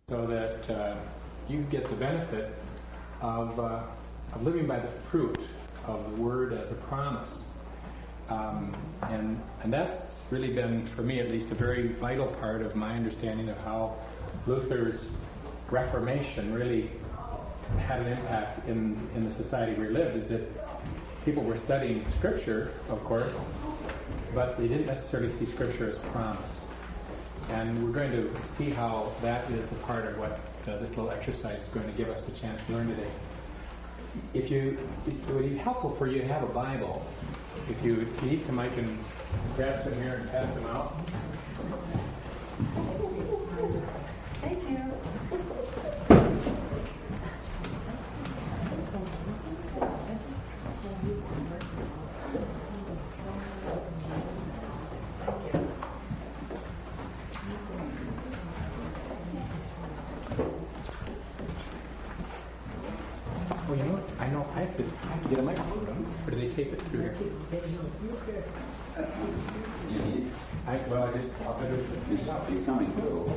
so that you get the benefit of living by the fruit of the Word as a promise. And that's really been, for me at least, a very vital part of my understanding of how Luther's Reformation really had an impact in the society we lived, is that people were studying Scripture, of course, but they didn't necessarily see Scripture as promise. And we're going to see how that is a part of what this little exercise is going to give us a chance to learn today. It would be helpful for you to have a Bible. If you need some, I can grab some here and pass them out. Thank you. Well, you know what? I know I have to get a microphone, or do they tape it through here? You're coming through.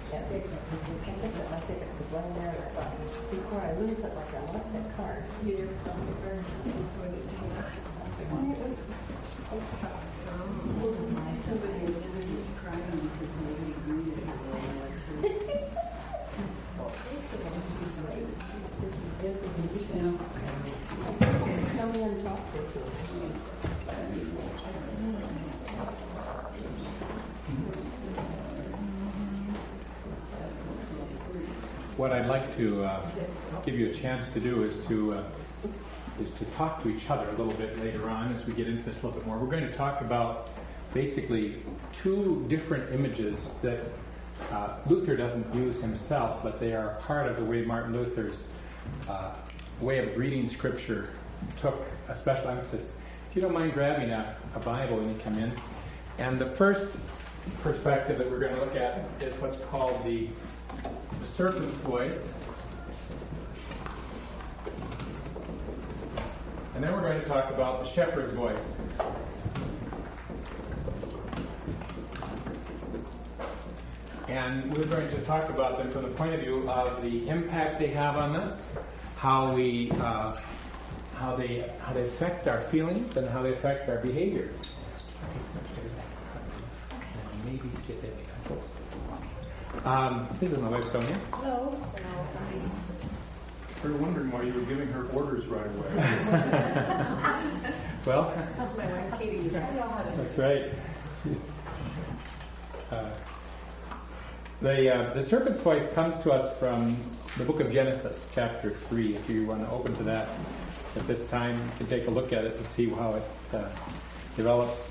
Before I lose it, like I lost that card. Come in and talk to you. What I'd like to give you a chance to do is to talk to each other a little bit later on as we get into this a little bit more. We're going to talk about basically two different images that Luther doesn't use himself, but they are part of the way Martin Luther's way of reading Scripture took a special emphasis. If you don't mind grabbing a Bible when you come in. And the first perspective that we're going to look at is what's called the serpent's voice. And then we're going to talk about the shepherd's voice. And we're going to talk about them from the point of view of the impact they have on us, how they affect our feelings, and how they affect our behavior. Maybe get that pencils. This is my wife, Sonia. Hello. We were wondering why you were giving her orders right away. Well, That's my wife, Katie. that's right. The serpent's voice comes to us from the book of Genesis, chapter 3. If you want to open to that at this time, you can take a look at it and see how it develops.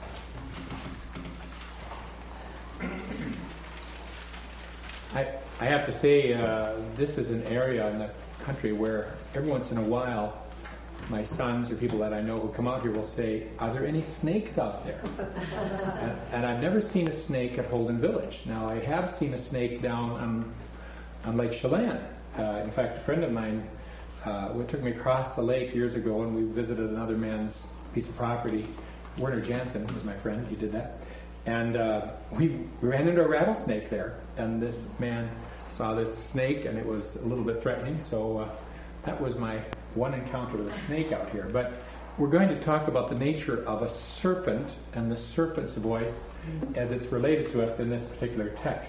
I have to say, this is an area in the country where every once in a while, my sons or people that I know who come out here will say, "Are there any snakes out there?" and I've never seen a snake at Holden Village. Now, I have seen a snake down on Lake Chelan. In fact, a friend of mine took me across the lake years ago, and we visited another man's piece of property. Werner Jansen was my friend. He did that. And we ran into a rattlesnake there, and this man saw this snake, and it was a little bit threatening, so that was my one encounter with a snake out here. But we're going to talk about the nature of a serpent and the serpent's voice as it's related to us in this particular text.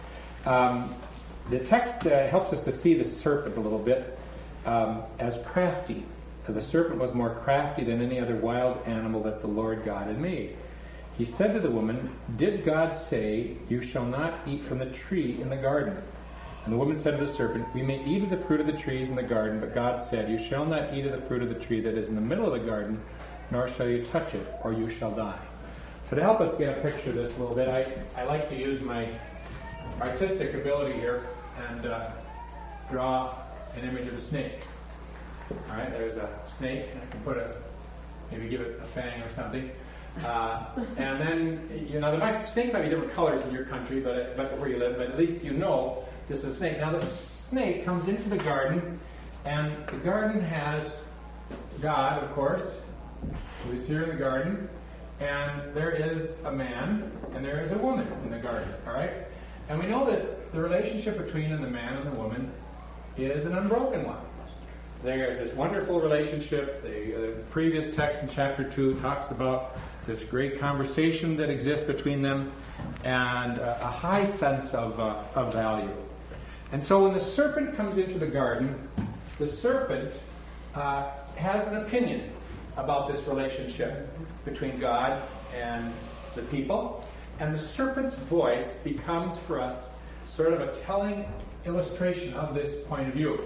The text helps us to see the serpent a little bit as crafty. The serpent was more crafty than any other wild animal that the Lord God had made. He said to the woman, "Did God say, 'You shall not eat from the tree in the garden?' And the woman said to the serpent, 'We may eat of the fruit of the trees in the garden, but God said, You shall not eat of the fruit of the tree that is in the middle of the garden, nor shall you touch it, or you shall die.'" So to help us get a picture of this a little bit, I like to use my artistic ability here and draw an image of a snake. All right, there's a snake, and I can maybe give it a fang or something. And then, snakes might be different colors in your country, but where you live, but at least you know this is a snake. Now, the snake comes into the garden, and the garden has God, of course, who is here in the garden, and there is a man, and there is a woman in the garden, all right? And we know that the relationship between the man and the woman is an unbroken one. There's this wonderful relationship. The previous text in chapter 2 talks about this great conversation that exists between them and a high sense of value. And so when the serpent comes into the garden, the serpent has an opinion about this relationship between God and the people. And the serpent's voice becomes for us sort of a telling illustration of this point of view.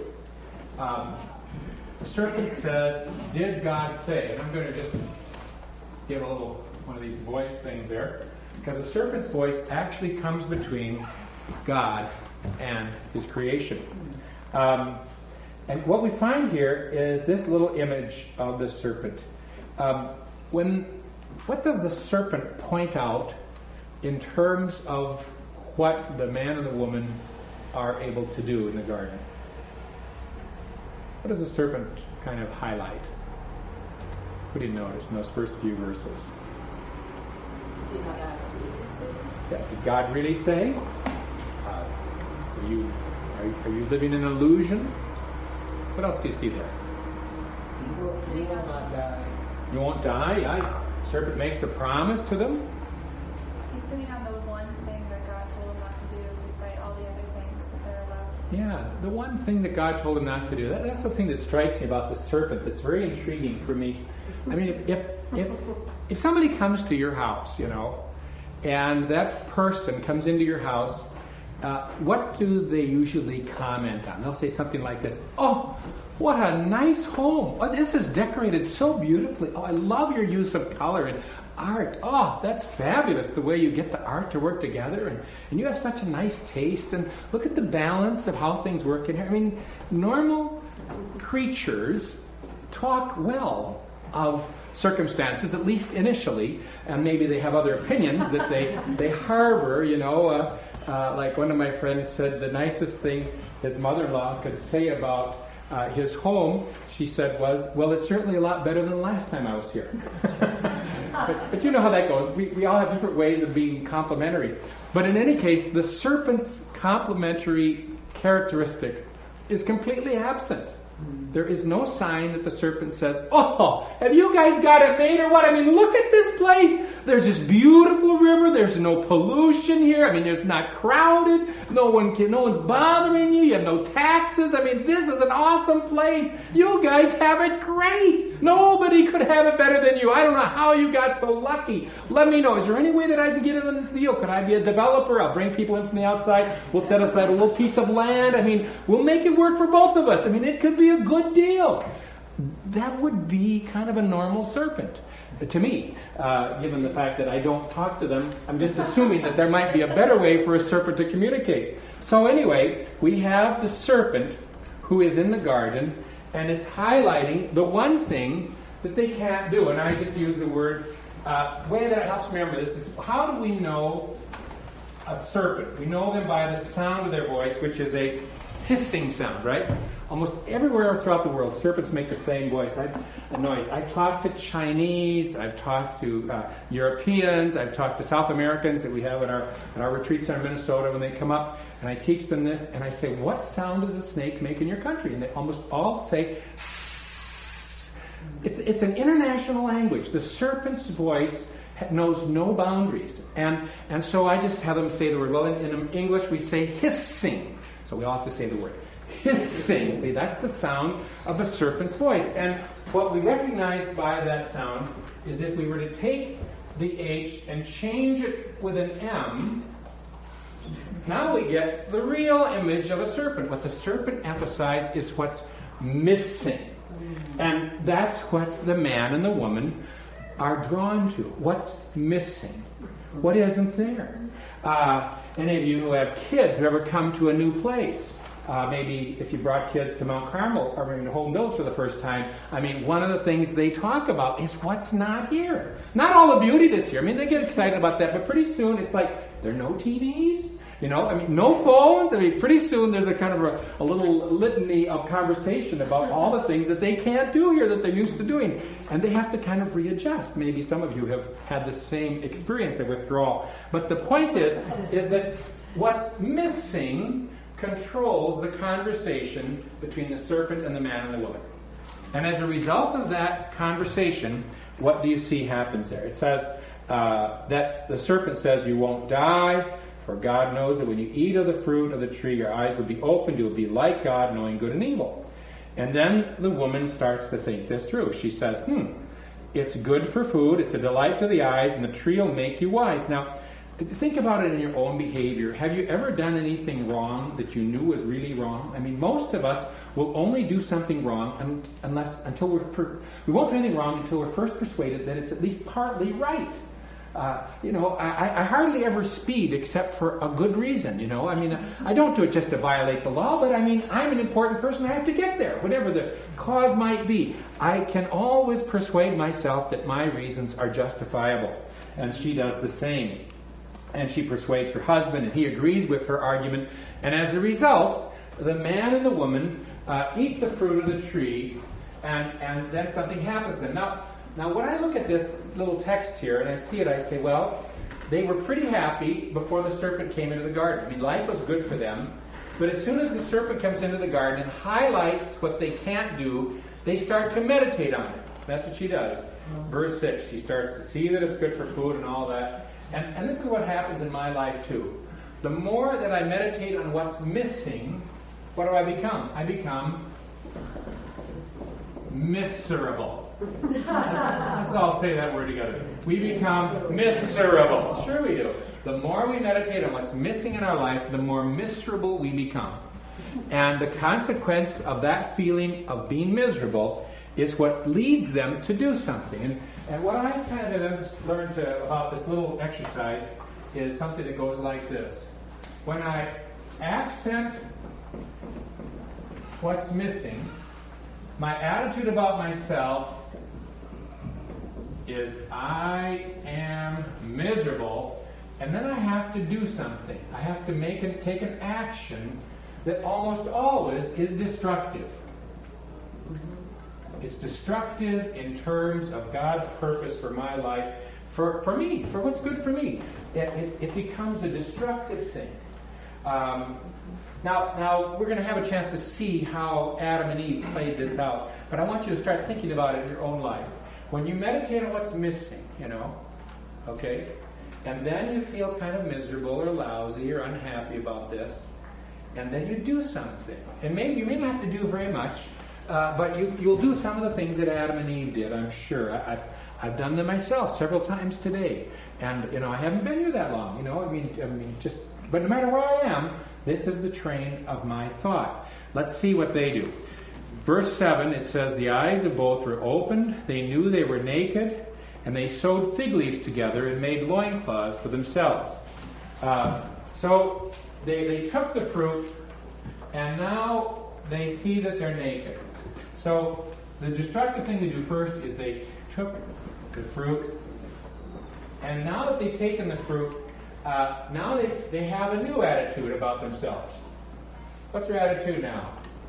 The serpent says, "Did God say?" And I'm going to just give a little one of these voice things there, because the serpent's voice actually comes between God and his creation. And what we find here is this little image of the serpent. What does the serpent point out in terms of what the man and the woman are able to do in the garden? What does the serpent kind of highlight? What do you notice in those first few verses? Did God really say? Are you living in an illusion? What else do you see there? You will not die. You won't die? Serpent makes a promise to them. He's sitting on the one thing that God told him not to do, despite all the other things that they're allowed to do. Yeah, the one thing that God told him not to do. That's the thing that strikes me about the serpent that's very intriguing for me. I mean, if somebody comes to your house, and that person comes into your house, what do they usually comment on? They'll say something like this: "Oh, what a nice home. Oh, this is decorated so beautifully. Oh, I love your use of color and art. Oh, that's fabulous, the way you get the art to work together. And you have such a nice taste. And look at the balance of how things work in here." I mean, normal creatures talk well of circumstances, at least initially, and maybe they have other opinions that they harbor, like one of my friends said the nicest thing his mother-in-law could say about his home, she said, was, "Well, it's certainly a lot better than the last time I was here." but you know how that goes. We all have different ways of being complimentary. But in any case, the serpent's complimentary characteristic is completely absent. There is no sign that the serpent says, "Oh, have you guys got it made or what? I mean, look at this place. There's this beautiful river. There's no pollution here. I mean, it's not crowded. No one's bothering you. You have no taxes. I mean, this is an awesome place. You guys have it great. Nobody could have it better than you. I don't know how you got so lucky. Let me know. Is there any way that I can get in on this deal? Could I be a developer? I'll bring people in from the outside. We'll set aside a little piece of land. I mean, we'll make it work for both of us. I mean, it could be a good deal." That would be kind of a normal serpent to me, given the fact that I don't talk to them. I'm just assuming that there might be a better way for a serpent to communicate. So anyway, we have the serpent who is in the garden and is highlighting the one thing that they can't do. And I just use the word, way that helps me remember this is, how do we know a serpent? We know them by the sound of their voice, which is a hissing sound, right? Almost everywhere throughout the world, serpents make the same noise. I've talked to Chinese, I've talked to Europeans, I've talked to South Americans that we have at our retreats in Minnesota when they come up, and I teach them this, and I say, "What sound does a snake make in your country?" And they almost all say, "Sss." It's an international language. The serpent's voice knows no boundaries. And so I just have them say the word. Well, in English we say hissing. So we all have to say the word. Hissing. See, that's the sound of a serpent's voice. And what we recognize by that sound is if we were to take the H and change it with an M, now we get the real image of a serpent. What the serpent emphasizes is what's missing. And that's what the man and the woman are drawn to. What's missing? What isn't there? Any of you who have kids who ever come to a new place, maybe if you brought kids to Mount Carmel or to Home Village for the first time, I mean, one of the things they talk about is what's not here. Not all the beauty this year. I mean, they get excited about that, but pretty soon it's like, there are no TVs, no phones. I mean, pretty soon there's a kind of a little litany of conversation about all the things that they can't do here that they're used to doing. And they have to kind of readjust. Maybe some of you have had the same experience of withdrawal. But the point is that what's missing controls the conversation between the serpent and the man and the woman. And as a result of that conversation, what do you see happens there? It says that the serpent says, "You won't die, for God knows that when you eat of the fruit of the tree, your eyes will be opened, you will be like God, knowing good and evil." And then the woman starts to think this through. She says, it's good for food, it's a delight to the eyes, and the tree will make you wise. Now, think about it in your own behavior. Have you ever done anything wrong that you knew was really wrong? I mean, most of us will only do something wrong until we won't do anything wrong until we're first persuaded that it's at least partly right. I hardly ever speed except for a good reason, I mean, I don't do it just to violate the law, but I mean, I'm an important person, I have to get there, whatever the cause might be. I can always persuade myself that my reasons are justifiable. And she does the same. And she persuades her husband, and he agrees with her argument. And as a result, the man and the woman eat the fruit of the tree, and then something happens to them. Now, when I look at this little text here, and I see it, I say, well, they were pretty happy before the serpent came into the garden. I mean, life was good for them. But as soon as the serpent comes into the garden and highlights what they can't do, they start to meditate on it. That's what she does. Verse 6, she starts to see that it's good for food and all that. And this is what happens in my life too. The more that I meditate on what's missing, what do I become? I become miserable. Let's all say that word together. We become miserable. Sure we do. The more we meditate on what's missing in our life, the more miserable we become. And the consequence of that feeling of being miserable is what leads them to do something. And what I kind of learned about this little exercise is something that goes like this. When I accent what's missing, my attitude about myself is I am miserable, and then I have to do something. I have to take an action that almost always is destructive. It's destructive in terms of God's purpose for my life, for me, for what's good for me. It becomes a destructive thing. Now we're going to have a chance to see how Adam and Eve played this out, but I want you to start thinking about it in your own life. When you meditate on what's missing, okay, and then you feel kind of miserable or lousy or unhappy about this, and then you do something. And maybe you may not have to do very much, but you'll do some of the things that Adam and Eve did, I'm sure. I've done them myself several times today. And, I haven't been here that long, but no matter where I am, this is the train of my thought. Let's see what they do. Verse 7, it says, the eyes of both were opened, they knew they were naked, and they sewed fig leaves together and made loincloths for themselves. So they took the fruit, and now they see that they're naked. So the destructive thing to do first is they took the fruit, and now that they've taken the fruit, now they have a new attitude about themselves. What's their attitude now?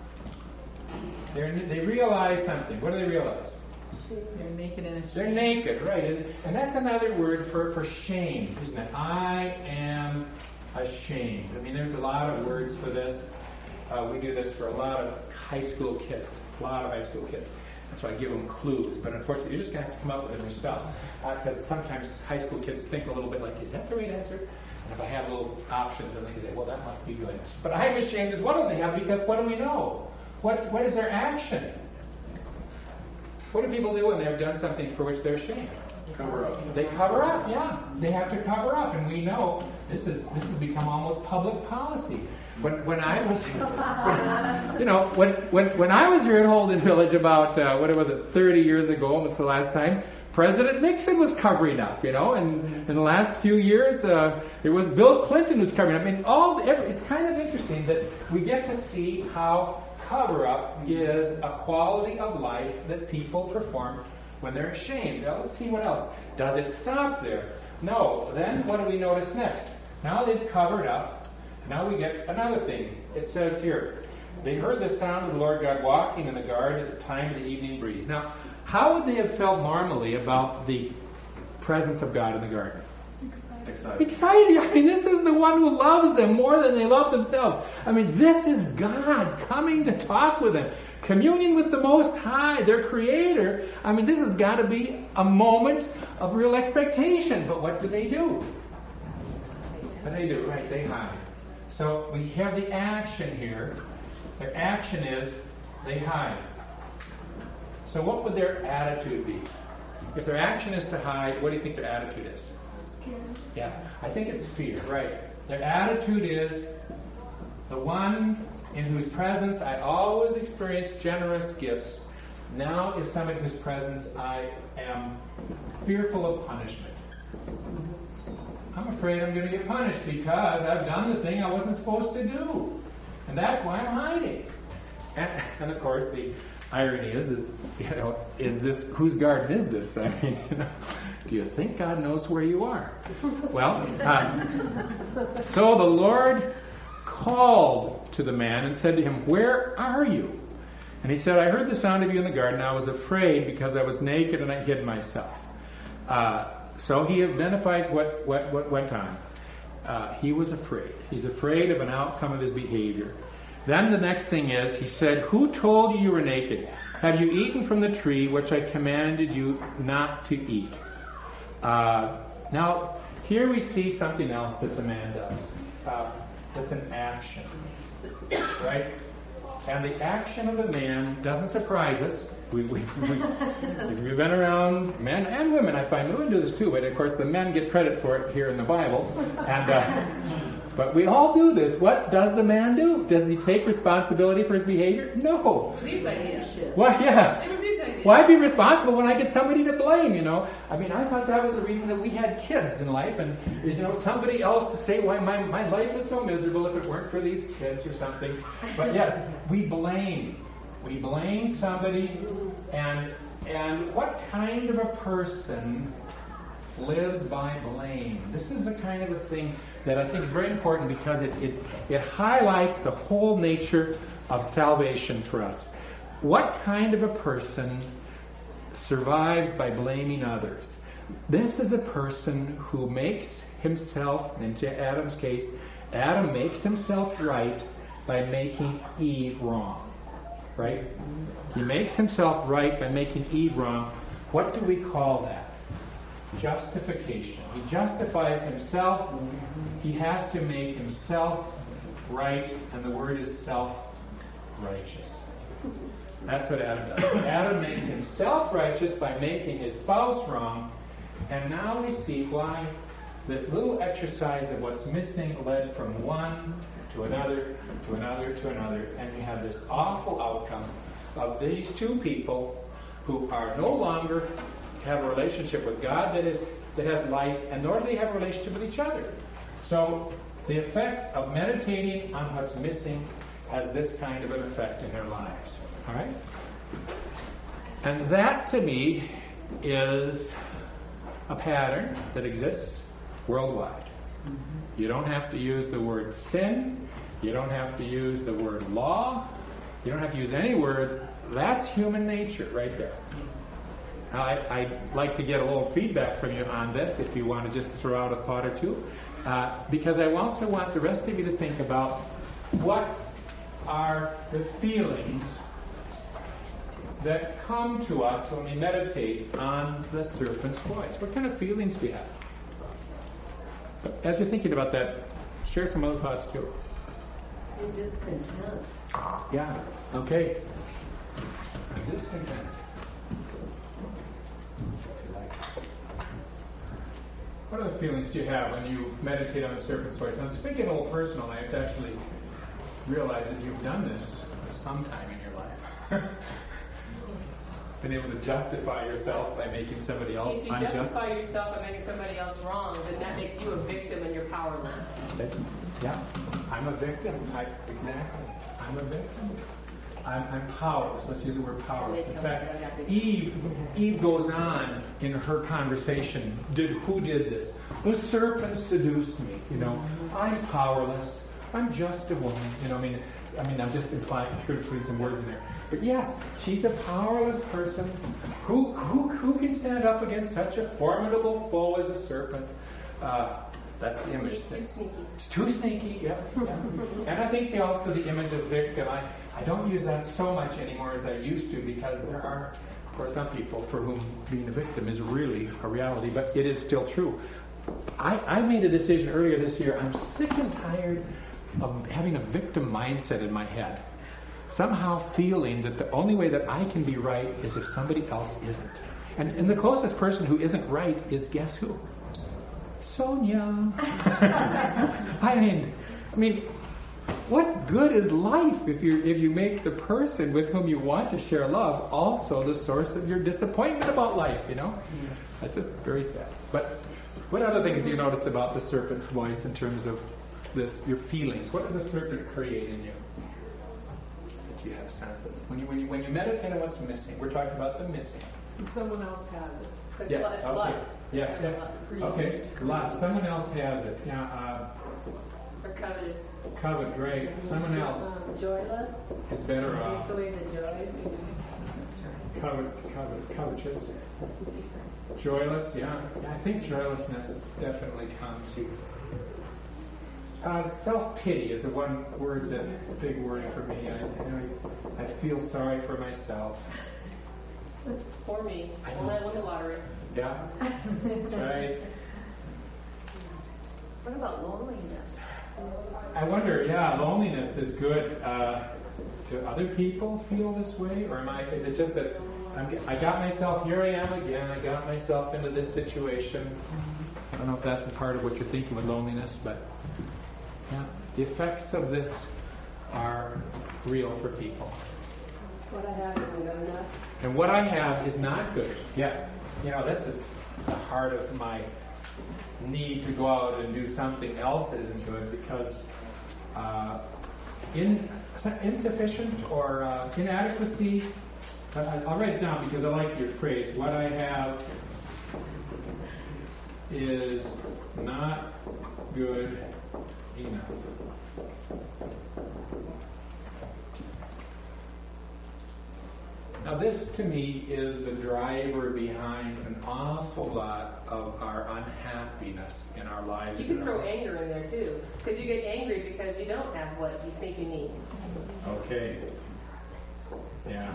They realize something. What do they realize? They're naked and ashamed. They're naked, right. And that's another word for shame, isn't it? I am ashamed. I mean, there's a lot of words for this. We do this for a lot of high school kids. So I give them clues. But unfortunately, you're just going to have to come up with it yourself. Because sometimes high school kids think a little bit like, is that the right answer? And if I have little options, then they say, well, that must be good. But I am ashamed is one of them they have, because what do we know? What is their action? What do people do when they've done something for which they're ashamed? Cover up. They cover up, yeah. They have to cover up, and we know this has become almost public policy. When I was, when I was here at Holden Village about 30 years ago, almost the last time, President Nixon was covering up, and in the last few years, it was Bill Clinton who's covering up. I mean, it's kind of interesting that we get to see how cover-up is a quality of life that people perform when they're ashamed. Now, let's see what else. Does it stop there? No. Then what do we notice next? Now they've covered up. Now we get another thing. It says here, they heard the sound of the Lord God walking in the garden at the time of the evening breeze. Now, how would they have felt normally about the presence of God in the garden? Excited. Excited. I mean, this is the one who loves them more than they love themselves. I mean, this is God coming to talk with them. Communion with the Most High, their Creator. I mean, this has got to be a moment of real expectation. But what do? They do, right? They hide. So we have the action here. Their action is they hide. So what would their attitude be? If their action is to hide, what do you think their attitude is? Scared. Yeah, I think it's fear, right. Their attitude is, the one in whose presence I always experience generous gifts, now is somebody whose presence I am fearful of punishment. I'm afraid I'm going to get punished because I've done the thing I wasn't supposed to do. And that's why I'm hiding. And of course, the irony is that, is this, whose garden is this? I mean, do you think God knows where you are? Well, so the Lord called to the man and said to him, "Where are you?" And he said, "I heard the sound of you in the garden. I was afraid because I was naked and I hid myself." So he identifies what went on. He was afraid. He's afraid of an outcome of his behavior. Then the next thing is, he said, "Who told you you were naked? Have you eaten from the tree which I commanded you not to eat?" Now, here we see something else that the man does. That's an action, right? And the action of the man doesn't surprise us. We've been around men and women. I find women do this too, but of course the men get credit for it here in the Bible. But we all do this. What does the man do? Does he take responsibility for his behavior? No. It was Eve's idea. Well, yeah. It was Eve's idea. Why be responsible when I get somebody to blame, I mean, I thought that was the reason that we had kids in life, and, somebody else to say why my life is so miserable if it weren't for these kids or something. But yes, we blame. We blame somebody, and what kind of a person lives by blame? This is the kind of a thing that I think is very important because it highlights the whole nature of salvation for us. What kind of a person survives by blaming others? This is a person who makes himself, in Adam's case, Adam makes himself right by making Eve wrong. Right? He makes himself right by making Eve wrong. What do we call that? Justification. He justifies himself. He has to make himself right, and the word is self-righteous. That's what Adam does. Adam makes himself righteous by making his spouse wrong, and now we see why this little exercise of what's missing led from one to another, to another, to another, and we have this awful outcome of these two people who are no longer have a relationship with God that has life, and nor do they have a relationship with each other. So the effect of meditating on what's missing has this kind of an effect in their lives. All right? And that, to me, is a pattern that exists worldwide. You don't have to use the word sin. You don't have to use the word law. You don't have to use any words. That's human nature right there. Now, I'd like to get a little feedback from you on this if you want to just throw out a thought or two. Because I also want the rest of you to think about what are the feelings that come to us when we meditate on the serpent's voice. What kind of feelings do you have? As you're thinking about that, share some other thoughts too. I'm discontent. Yeah, okay. I'm discontent. What other feelings do you have when you meditate on the serpent's voice? Now, speaking a little personal, I have to actually realize that you've done this sometime in your life. Been able to justify yourself by making somebody else unjust. If you unjust. justify yourself by making somebody else wrong, then that makes you a victim and you're powerless. Yeah, I'm a victim. Exactly. I'm a victim. I'm powerless. Let's use the word powerless. In fact, Eve goes on in her conversation. Who did this? The serpent seduced me. I'm powerless. I'm just a woman. I mean, I'm just implying, putting some words in there. But yes, she's a powerless person. Who can stand up against such a formidable foe as a serpent? That's the image. Too sneaky. It's too sneaky, yeah. And I think also the image of victim. I don't use that so much anymore as I used to, because there are, for some people, for whom being a victim is really a reality, but it is still true. I made a decision earlier this year. I'm sick and tired of having a victim mindset in my head. Somehow feeling that the only way that I can be right is if somebody else isn't. And the closest person who isn't right is, guess who? Sonia. I mean, what good is life if you make the person with whom you want to share love also the source of your disappointment about life, you know? That's just very sad. But what other things do you notice about the serpent's voice in terms of this, your feelings? What does the serpent create in you that you have senses? When you meditate on what's missing, we're talking about the missing. And someone else has it. It's Yes, it's okay. lust. Yeah. Okay, lust. Someone else has it. Yeah, Or covetous. covet, great. Someone else Joyless. is better off. Takes away the joy. Covetous. Joyless, yeah. I think joylessness definitely comes. Self-pity is the one word's a big word for me. I feel sorry for myself. For me. I When know. I won the lottery. Yeah, that's right. What about loneliness? I wonder, loneliness is good. Do other people feel this way? Or is it just that I got myself, here I am again, I got myself into this situation. I don't know if that's a part of what you're thinking with loneliness, but yeah, the effects of this are real for people. What I have isn't good enough. And what I have is not good. Yes, this is the heart of my need to go out and do something else that isn't good, because insufficient or inadequacy. I'll write it down because I like your phrase. What I have is not good enough. Now this, to me, is the driver behind an awful lot of our unhappiness in our lives. You can throw anger in there too, because you get angry because you don't have what you think you need. Okay. Yeah.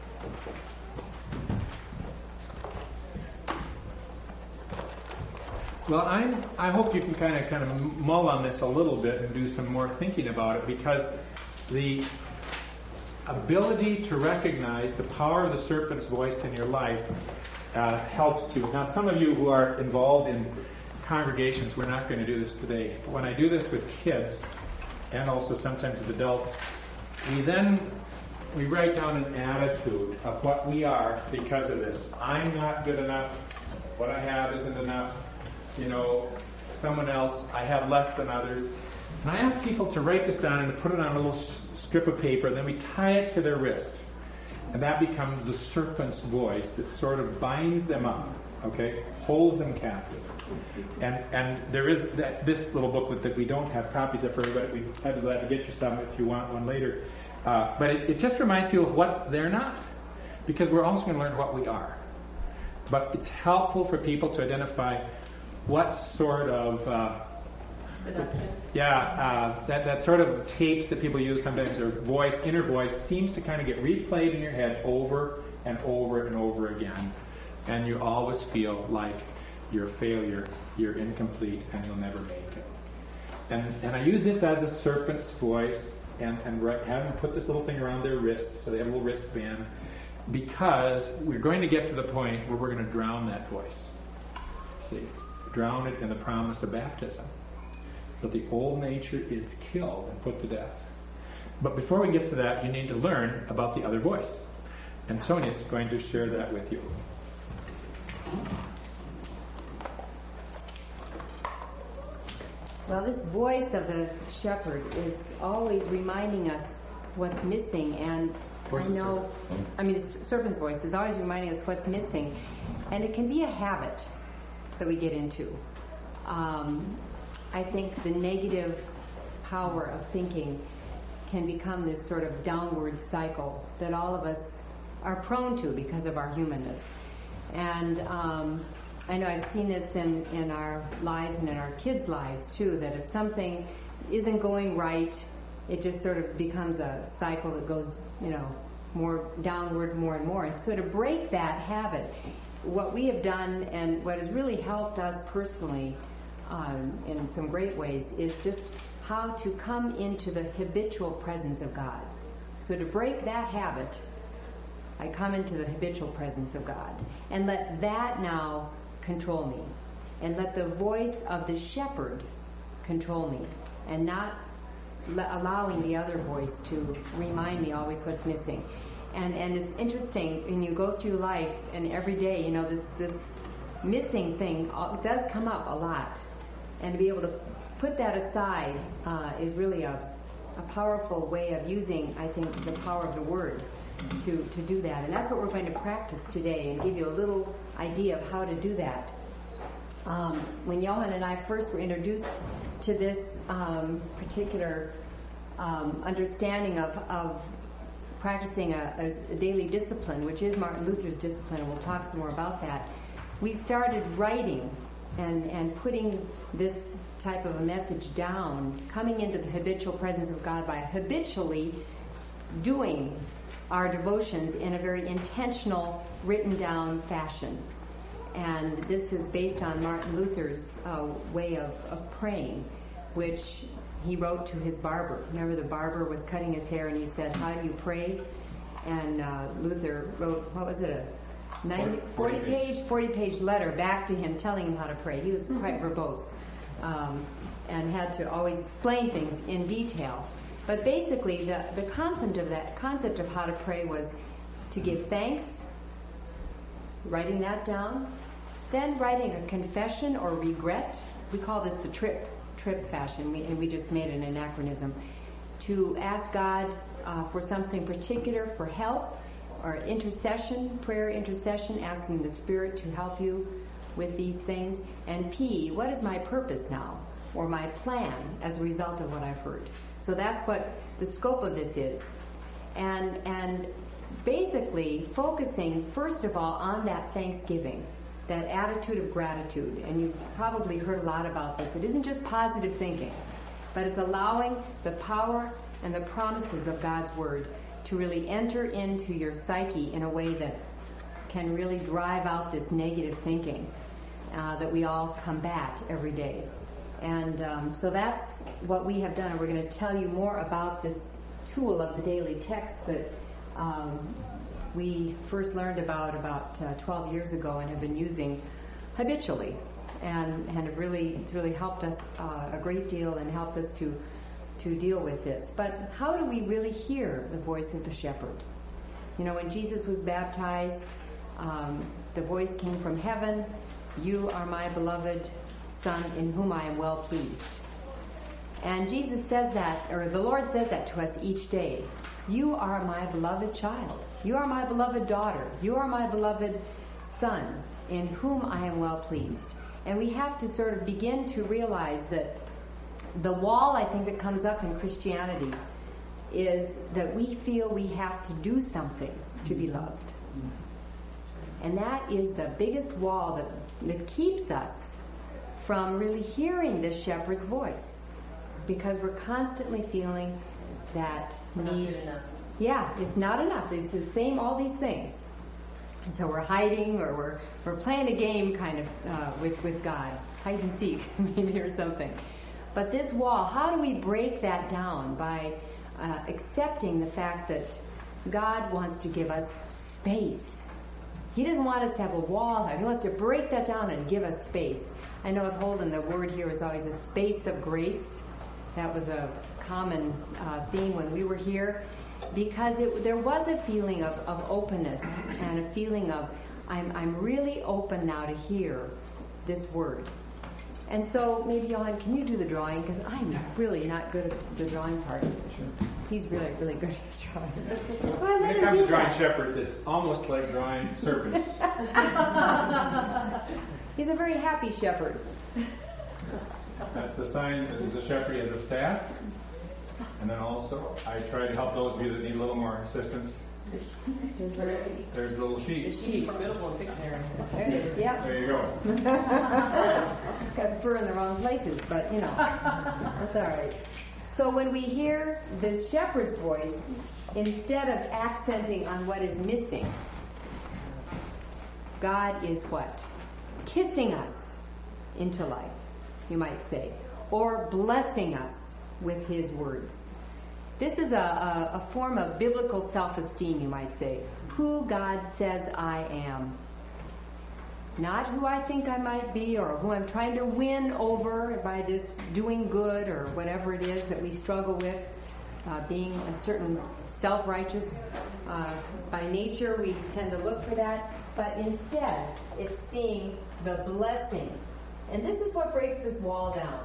Well, I hope you can kind of mull on this a little bit and do some more thinking about it, because the ability to recognize the power of the serpent's voice in your life helps you. Now, some of you who are involved in congregations, we're not going to do this today, but when I do this with kids, and also sometimes with adults, we write down an attitude of what we are because of this. I'm not good enough. What I have isn't enough. Someone else, I have less than others. And I ask people to write this down and to put it on a little strip of paper, and then we tie it to their wrist. And that becomes the serpent's voice that sort of binds them up, okay? Holds them captive. And there is this little booklet that we don't have copies of for everybody. I'd be glad to get you some if you want one later. But it just reminds people of what they're not, because we're also going to learn what we are. But it's helpful for people to identify what sort of Seduction. that sort of tapes that people use sometimes, or inner voice, seems to kind of get replayed in your head over and over and over again, and you always feel like you're a failure, you're incomplete, and you'll never make it. And I use this as a serpent's voice, and have them put this little thing around their wrist, so they have a little wristband, because we're going to get to the point where we're going to drown that voice. See, drown it in the promise of baptism. That the old nature is killed and put to death. But before we get to that, you need to learn about the other voice. And Sonia's going to share that with you. Well, this voice of the shepherd is always reminding us what's missing, and the serpent's voice is always reminding us what's missing, and it can be a habit that we get into. I think the negative power of thinking can become this sort of downward cycle that all of us are prone to because of our humanness. And I know I've seen this in our lives and in our kids' lives too, that if something isn't going right, it just sort of becomes a cycle that goes, more downward more and more. And so to break that habit, what we have done and what has really helped us personally in some great ways is just how to come into the habitual presence of God. So to break that habit, I come into the habitual presence of God and let that now control me, and let the voice of the shepherd control me, and not allowing the other voice to remind me always what's missing. And it's interesting when you go through life and every day, this missing thing does come up a lot, and to be able to put that aside is really a powerful way of using, I think, the power of the Word to do that. And that's what we're going to practice today and give you a little idea of how to do that. When Johan and I first were introduced to this particular understanding of practicing a daily discipline, which is Martin Luther's discipline, and we'll talk some more about that, we started writing and putting this type of a message down, coming into the habitual presence of God by habitually doing our devotions in a very intentional, written down fashion. And this is based on Martin Luther's way of praying, which he wrote to his barber. Remember, the barber was cutting his hair and he said, "How do you pray?" And Luther wrote, what was it, a 40-page letter back to him telling him how to pray. He was quite verbose and had to always explain things in detail. But basically, the concept of how to pray was to give thanks, writing that down, then writing a confession or regret. We call this the trip fashion, and we just made an anachronism. To ask God for something particular, for help, or intercession, prayer intercession, asking the Spirit to help you with these things. And P, what is my purpose now, or my plan as a result of what I've heard? So that's what the scope of this is. And basically focusing, first of all, on that thanksgiving, that attitude of gratitude. And you've probably heard a lot about this. It isn't just positive thinking, but it's allowing the power and the promises of God's Word to really enter into your psyche in a way that can really drive out this negative thinking that we all combat every day. And so that's what we have done. And we're going to tell you more about this tool of the daily text that we first learned about 12 years ago and have been using habitually. And it's really helped us a great deal and helped us to deal with this. But how do we really hear the voice of the shepherd? When Jesus was baptized, the voice came from heaven, "You are my beloved Son, in whom I am well pleased." And Jesus says that, or the Lord says that to us each day. You are my beloved child. You are my beloved daughter. You are my beloved son, in whom I am well pleased. And we have to sort of begin to realize that the wall, I think, that comes up in Christianity is that we feel we have to do something to be loved. And that is the biggest wall that keeps us from really hearing the shepherd's voice, because we're constantly feeling that need. Not enough. Yeah, it's not enough. It's the same, all these things. And so we're hiding, or we're playing a game kind of with God, hide and seek maybe, or something. But this wall, how do we break that down? By accepting the fact that God wants to give us space. He doesn't want us to have a wall. He wants to break that down and give us space. I know at Holden the word here is always a space of grace. That was a common theme when we were here, because there was a feeling of openness and a feeling of I'm really open now to hear this word. And so maybe, Johan, can you do the drawing? Because I'm really not good at the drawing part. Sure. He's really, really good at drawing. So when it comes to drawing shepherds, it's almost like drawing serpents. He's a very happy shepherd. That's the sign that there's a shepherd, he has a staff. And then also, I try to help those of you that need a little more assistance. There's a little sheep. Sheep, formidable and Pictionary. There it is, yep. There you go. Got fur in the wrong places, but you know, that's all right. So when we hear the shepherd's voice, instead of accenting on what is missing, God is what? Kissing us into life, you might say, or blessing us with His words. This is a form of biblical self-esteem, you might say. Who God says I am. Not who I think I might be or who I'm trying to win over by this doing good or whatever it is that we struggle with, being a certain self-righteous. By nature, we tend to look for that. But instead, it's seeing the blessing. And this is what breaks this wall down.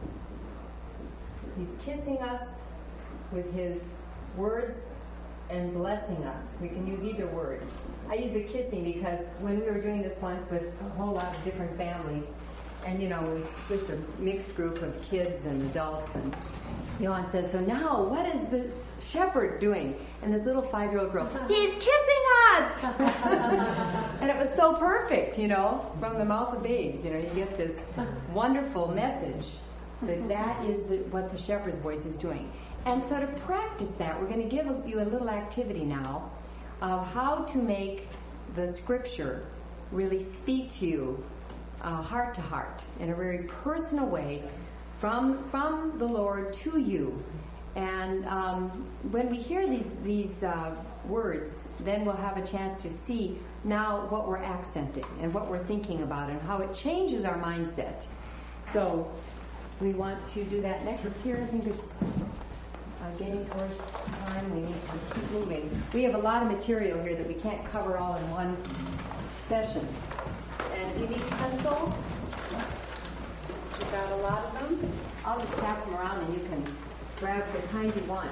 He's kissing us with His words and blessing us. We can use either word. I use the kissing because when we were doing this once with a whole lot of different families, and it was just a mixed group of kids and adults, and Johan says, so now what is this shepherd doing? And this little 5-year-old girl, he's kissing us! And it was so perfect, from the mouth of babes. You get this wonderful message that is what the shepherd's voice is doing. And so to practice that, we're going to give you a little activity now of how to make the scripture really speak to you heart to heart in a very personal way from the Lord to you. And when we hear these words, then we'll have a chance to see now what we're accenting and what we're thinking about and how it changes our mindset. So we want to do that next here. I think it's getting towards time. We need to keep moving. We have a lot of material here that we can't cover all in one session. And you need pencils. We've got a lot of them. I'll just pass them around and you can grab the kind you want.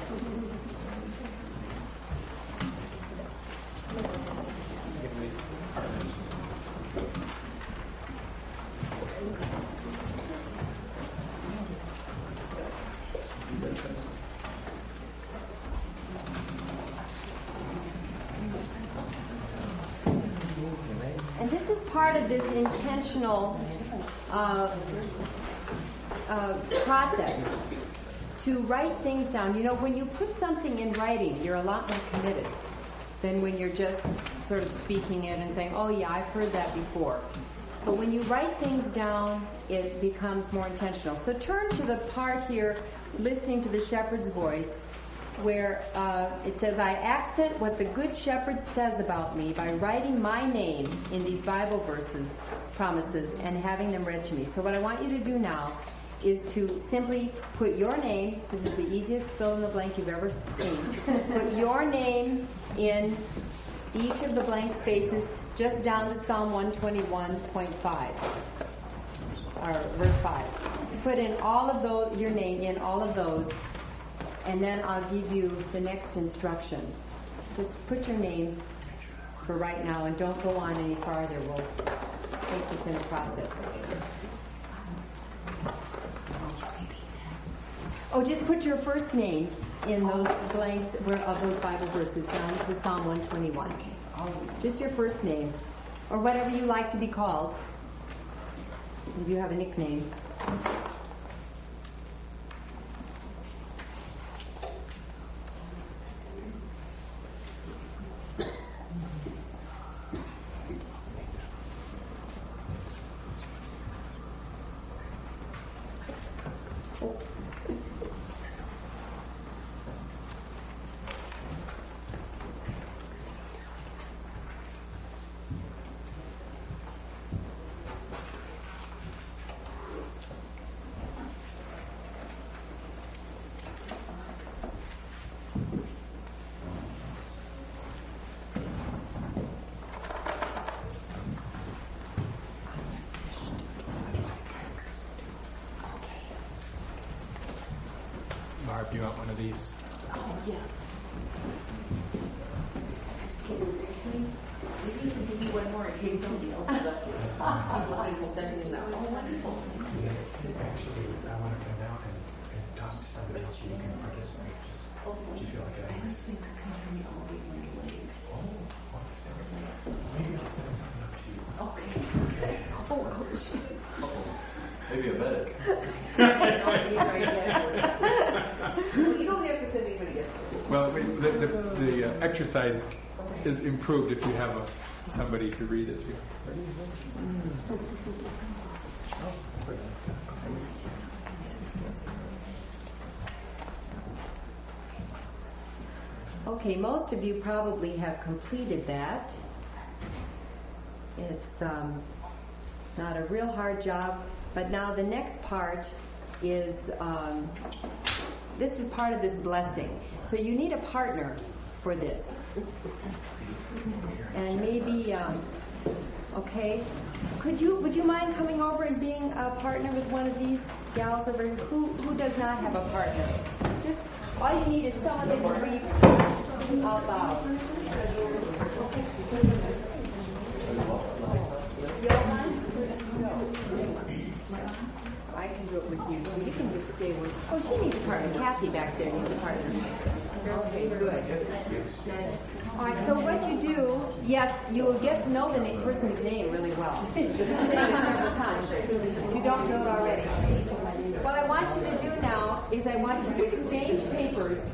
And this is part of this intentional process to write things down. When you put something in writing, you're a lot more committed than when you're just sort of speaking it and saying, oh yeah, I've heard that before. But when you write things down, it becomes more intentional. So turn to the part here, listening to the shepherd's voice, where it says, I accent what the good shepherd says about me by writing my name in these Bible verses, promises, and having them read to me. So what I want you to do now is to simply put your name, this is the easiest fill in the blank you've ever seen, put your name in each of the blank spaces just down to Psalm 121.5, or verse 5. Put in all of those, your name in all of those, and then I'll give you the next instruction. Just put your name for right now and don't go on any farther. We'll take this in the process. Oh, just put your first name in those blanks of those Bible verses down to Psalm 121. Just your first name, or whatever you like to be called. If you have a nickname. Barb, do you want one of these? Oh, yes. Maybe you can give me one more in case somebody else is up here. People studying that. Oh, wonderful. Actually, I want to come down and talk to somebody else. You can participate. Just, do you feel like that? I just think I can hear me all week. Maybe a medic. You don't have to send anybody yet. Well, the exercise is improved if you have somebody to read it to. Okay, most of you probably have completed that. It's not a real hard job, but now the next part is, this is part of this blessing. So you need a partner for this. And maybe, okay, would you mind coming over and being a partner with one of these gals over here? Who does not have a partner? Just, all you need is someone that can read out loud. I can do it with you. You can just stay with. Oh, she needs a partner. Kathy back there needs a partner. Okay, good. All right. So what you do? Yes, you will get to know the person's name really well. Say it several times. You don't know it already. What I want you to do now is I want you to exchange papers.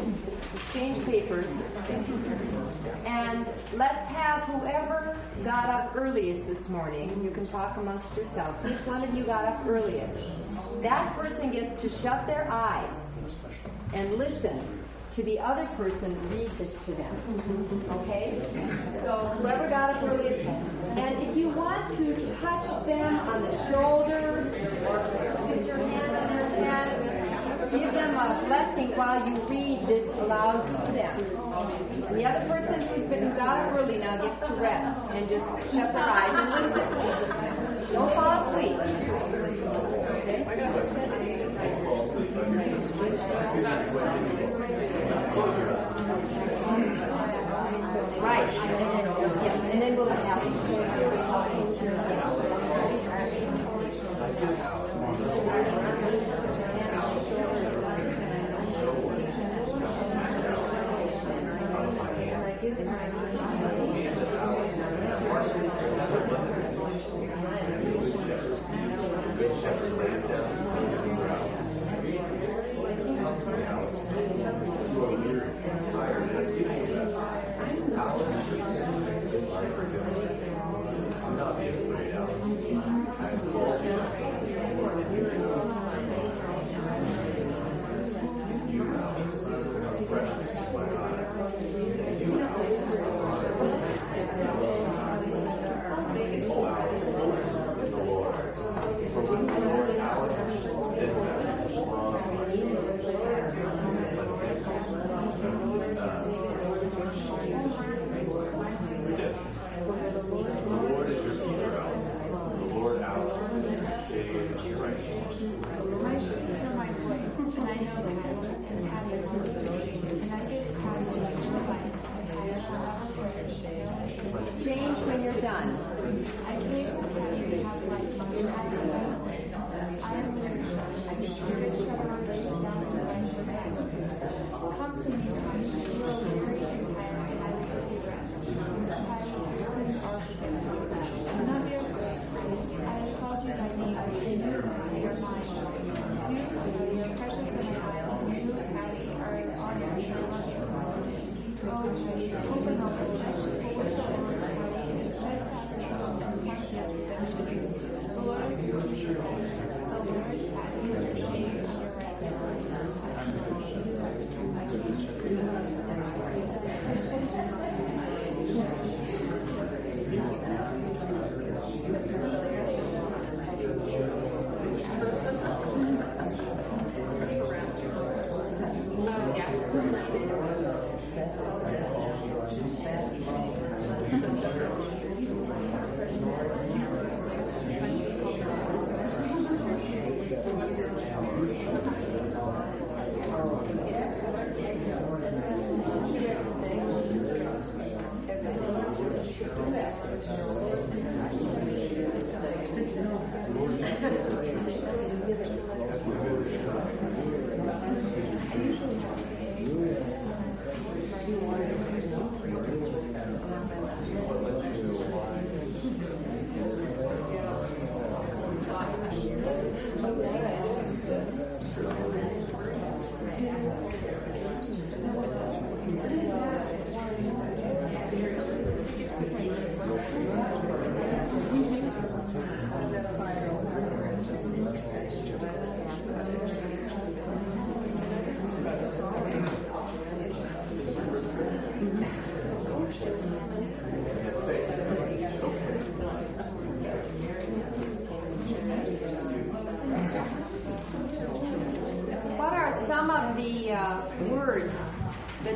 And let's have whoever got up earliest this morning, you can talk amongst yourselves, which one of you got up earliest? That person gets to shut their eyes and listen to the other person read this to them. Okay? So whoever got up earliest, and if you want to touch them on the shoulder or place your hand on their head, give them a blessing while you read this aloud to them. And the other person who got up early now gets to rest and just shut their eyes and listen. Don't fall asleep. Okay? Right. And then we'll have exchange when you're done.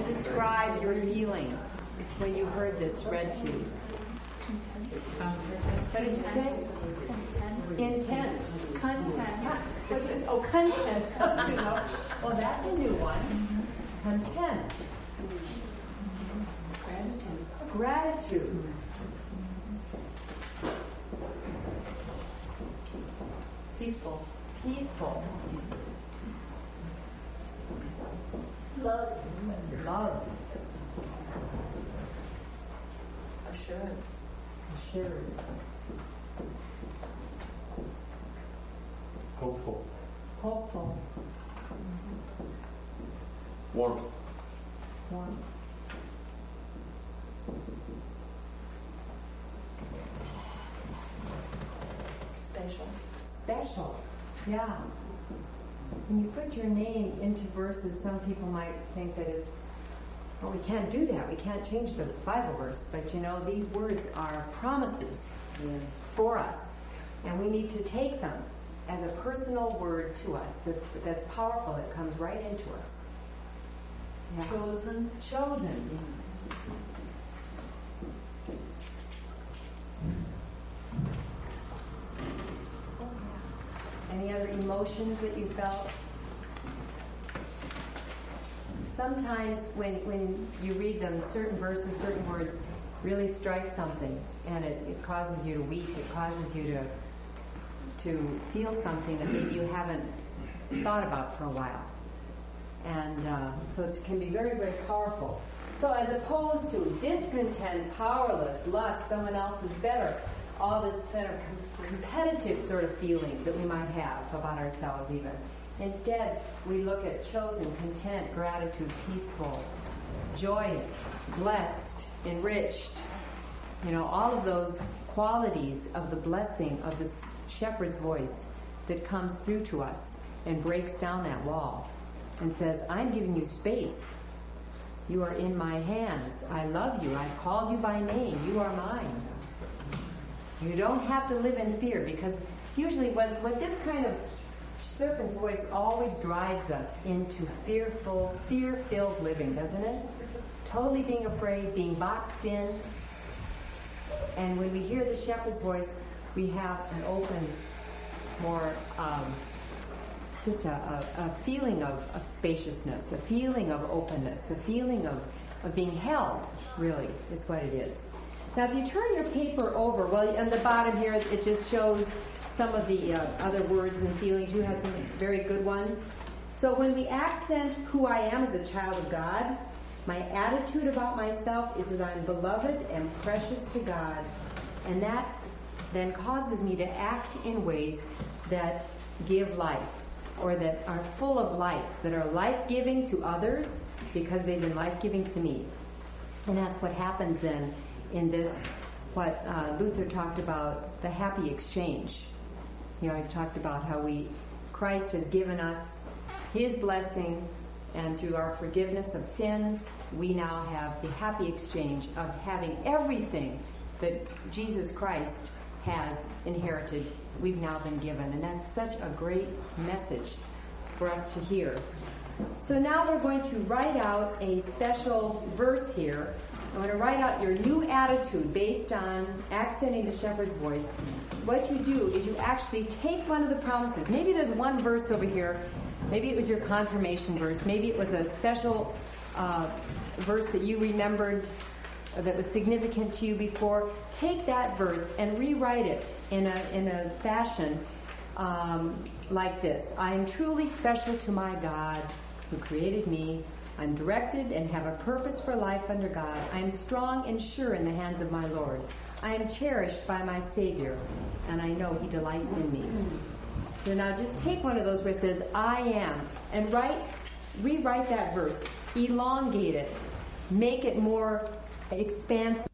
describe your feelings when you heard this read to you? What did you say? Intent. Content. Oh, content. Well, that's a new one. Content. Gratitude. Peaceful. Peaceful. Love. Love. Assurance. Assured. Hopeful. Hopeful. Warmth. Warmth. Special. Special. Yeah. When you put your name into verses, some people might think that it's, well, we can't do that. We can't change the Bible verse. But you know, these words are promises for us. And we need to take them as a personal word to us that's powerful, that comes right into us. Yeah. Chosen. Chosen. Any other emotions that you felt? Sometimes when you read them, certain verses, certain words really strike something, and it causes you to weep. It causes you to feel something that maybe you haven't thought about for a while. And so it can be very, very powerful. So as opposed to discontent, powerless, lust, someone else is better, all this kind of competitive sort of feeling that we might have about ourselves even. Instead, we look at chosen, content, gratitude, peaceful, joyous, blessed, enriched. You know, all of those qualities of the blessing of the shepherd's voice that comes through to us and breaks down that wall and says, I'm giving you space. You are in my hands. I love you. I've called you by name. You are mine. You don't have to live in fear, because usually what this kind of serpent's voice always drives us into fear-filled living, doesn't it? Totally being afraid, being boxed in. And when we hear the shepherd's voice, we have an open, more, just a feeling of spaciousness, a feeling of openness, a feeling of being held, really, is what it is. Now, if you turn your paper over, well, on the bottom here, it just shows some of the other words and feelings. You had some very good ones. So when we accent who I am as a child of God, my attitude about myself is that I'm beloved and precious to God. And that then causes me to act in ways that give life, or that are full of life, that are life-giving to others because they've been life-giving to me. And that's what happens then in this, what Luther talked about, the happy exchange. You know, he's talked about how Christ has given us his blessing, and through our forgiveness of sins, we now have the happy exchange of having everything that Jesus Christ has inherited. We've now been given, and that's such a great message for us to hear. So now we're going to write out a special verse here. I'm going to write out your new attitude based on accenting the shepherd's voice. What you do is you actually take one of the promises. Maybe there's one verse over here. Maybe it was your confirmation verse. Maybe it was a special verse that you remembered or that was significant to you before. Take that verse and rewrite it in a fashion like this. I am truly special to my God who created me. I'm directed and have a purpose for life under God. I am strong and sure in the hands of my Lord. I am cherished by my Savior, and I know he delights in me. So now just take one of those where it says, I am, and rewrite that verse. Elongate it. Make it more expansive.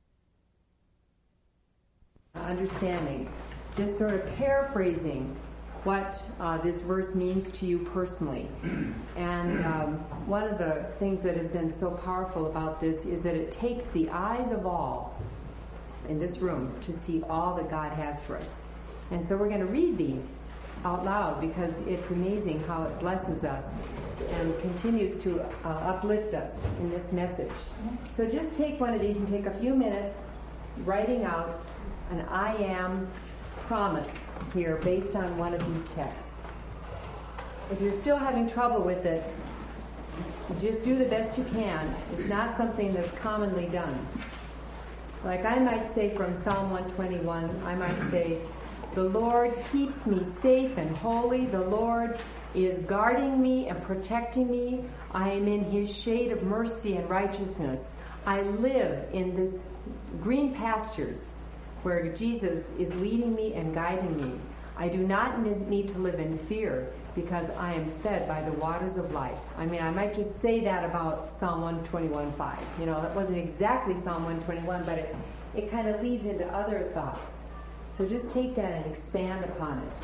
Understanding, just sort of paraphrasing what this verse means to you personally. And one of the things that has been so powerful about this is that it takes the eyes of all in this room to see all that God has for us. And so we're going to read these out loud because it's amazing how it blesses us and continues to uplift us in this message. So just take one of these and take a few minutes writing out an I am promise here based on one of these texts. If you're still having trouble with it, just do the best you can. It's not something that's commonly done. Like I might say from Psalm 121, I might say, the Lord keeps me safe and holy. The Lord is guarding me and protecting me. I am in His shade of mercy and righteousness. I live in this green pastures where Jesus is leading me and guiding me. I do not need to live in fear because I am fed by the waters of life. I mean, I might just say that about Psalm 121:5. You know, that wasn't exactly Psalm 121, but it kind of leads into other thoughts. So just take that and expand upon it.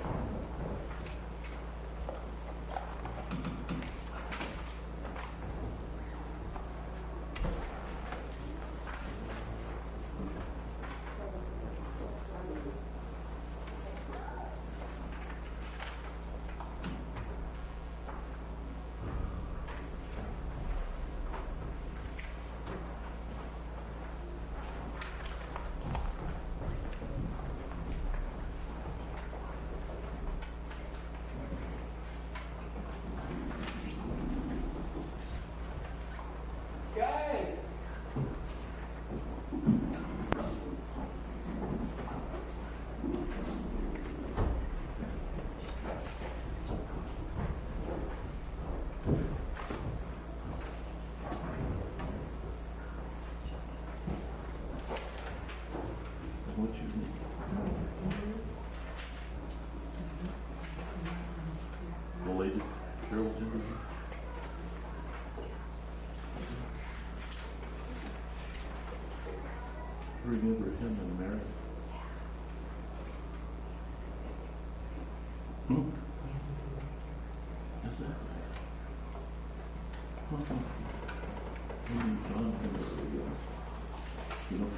Remember him and Mary. Is that right? John Henry, you know.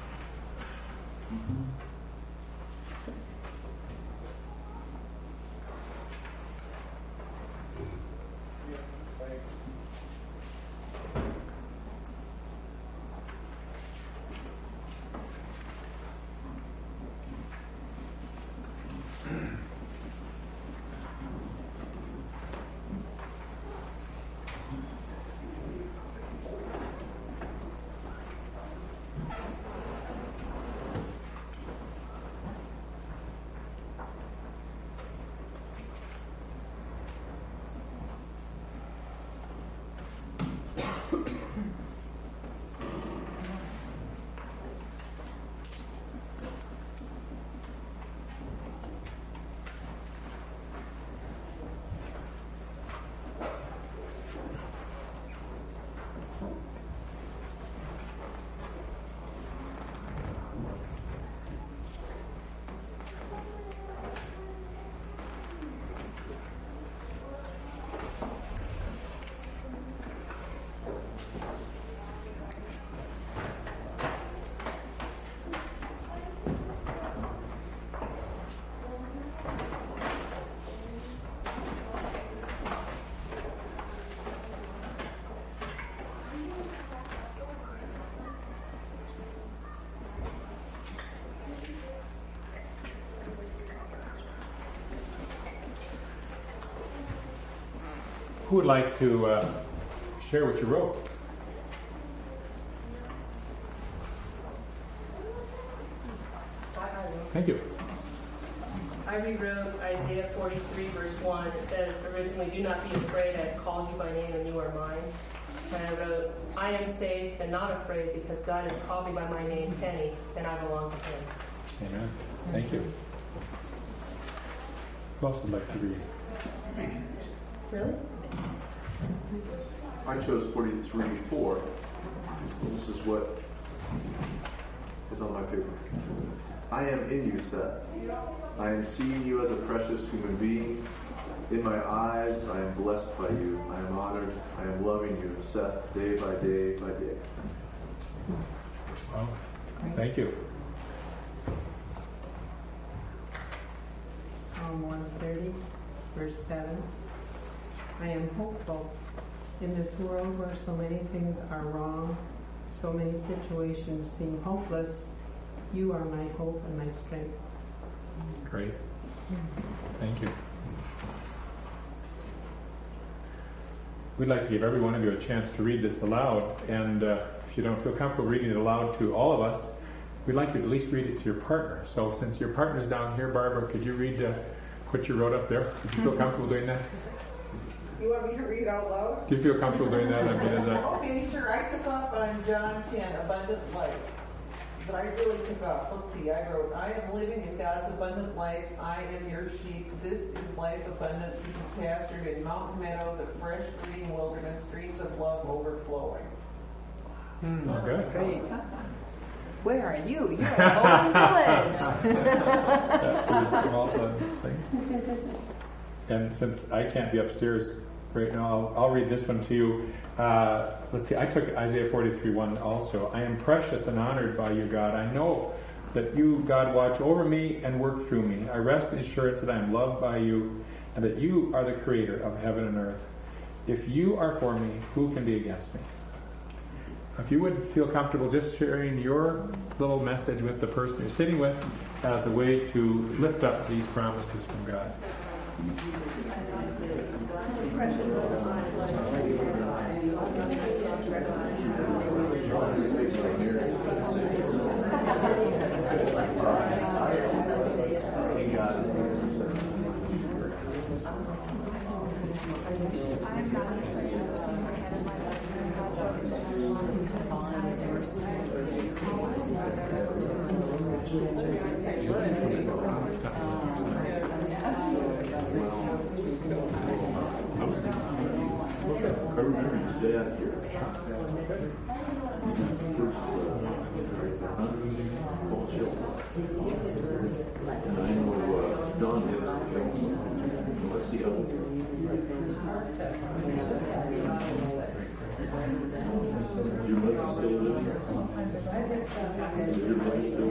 Who would like to share what you wrote? Thank you. I rewrote Isaiah 43 verse 1. It says originally, do not be afraid, I have called you by name and you are mine. And I wrote, I am safe and not afraid because God has called me by my name, Penny, and I belong to Him. Amen. Thank you. Who else would like to read? Really? I chose 43:4. This is what is on my paper. I am in you, Seth. I am seeing you as a precious human being. In my eyes, I am blessed by you. I am honored. I am loving you, Seth, day by day by day. Well, thank you. Psalm 130, verse 7. I am hopeful. In this world where so many things are wrong, so many situations seem hopeless, you are my hope and my strength. Great. Thank you. We'd like to give every one of you a chance to read this aloud, and if you don't feel comfortable reading it aloud to all of us, we'd like you to at least read it to your partner. So since your partner's down here, Barbara, could you read what you wrote up there? Would you feel comfortable doing that? You want me to read out loud? Do you feel comfortable doing that? I mean, is that... Okay, sure. I took off on John 10, abundant life. But I really took off. Let's see, I wrote, I am living in God's abundant life. I am your sheep. This is life abundant to be pastured in mountain meadows of fresh green wilderness, streams of love overflowing. Good. Great. Where are you? You're at Golden Village. And since I can't be upstairs right now, I'll read this one to you. Let's see, I took Isaiah 43:1 also. I am precious and honored by you, God. I know that you, God, watch over me and work through me. I rest in assurance that I am loved by you and that you are the creator of heaven and earth. If you are for me, who can be against me? If you would feel comfortable just sharing your little message with the person you're sitting with as a way to lift up these promises from God. I remember his dad here. He was the first Paul Shelton. And I know Don did what's the other? Is your mother still living? Is your mother still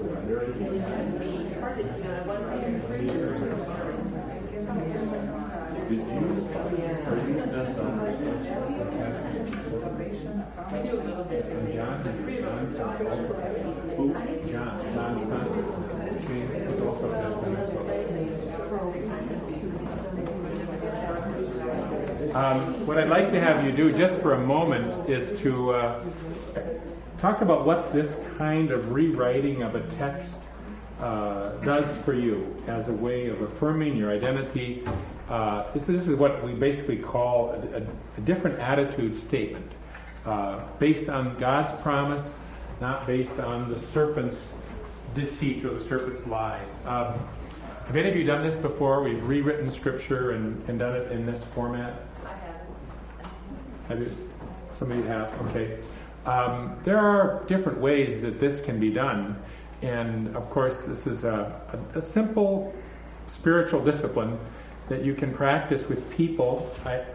What I'd like to have you do just for a moment is to talk about what this kind of rewriting of a text does for you as a way of affirming your identity. This is what we basically call a different attitude statement, based on God's promise, not based on the serpent's deceit or the serpent's lies. Have any of you done this before? We've rewritten Scripture and done it in this format? I haven't. Have you? Some of you have? Okay. There are different ways that this can be done. And, of course, this is a simple spiritual discipline that you can practice with people.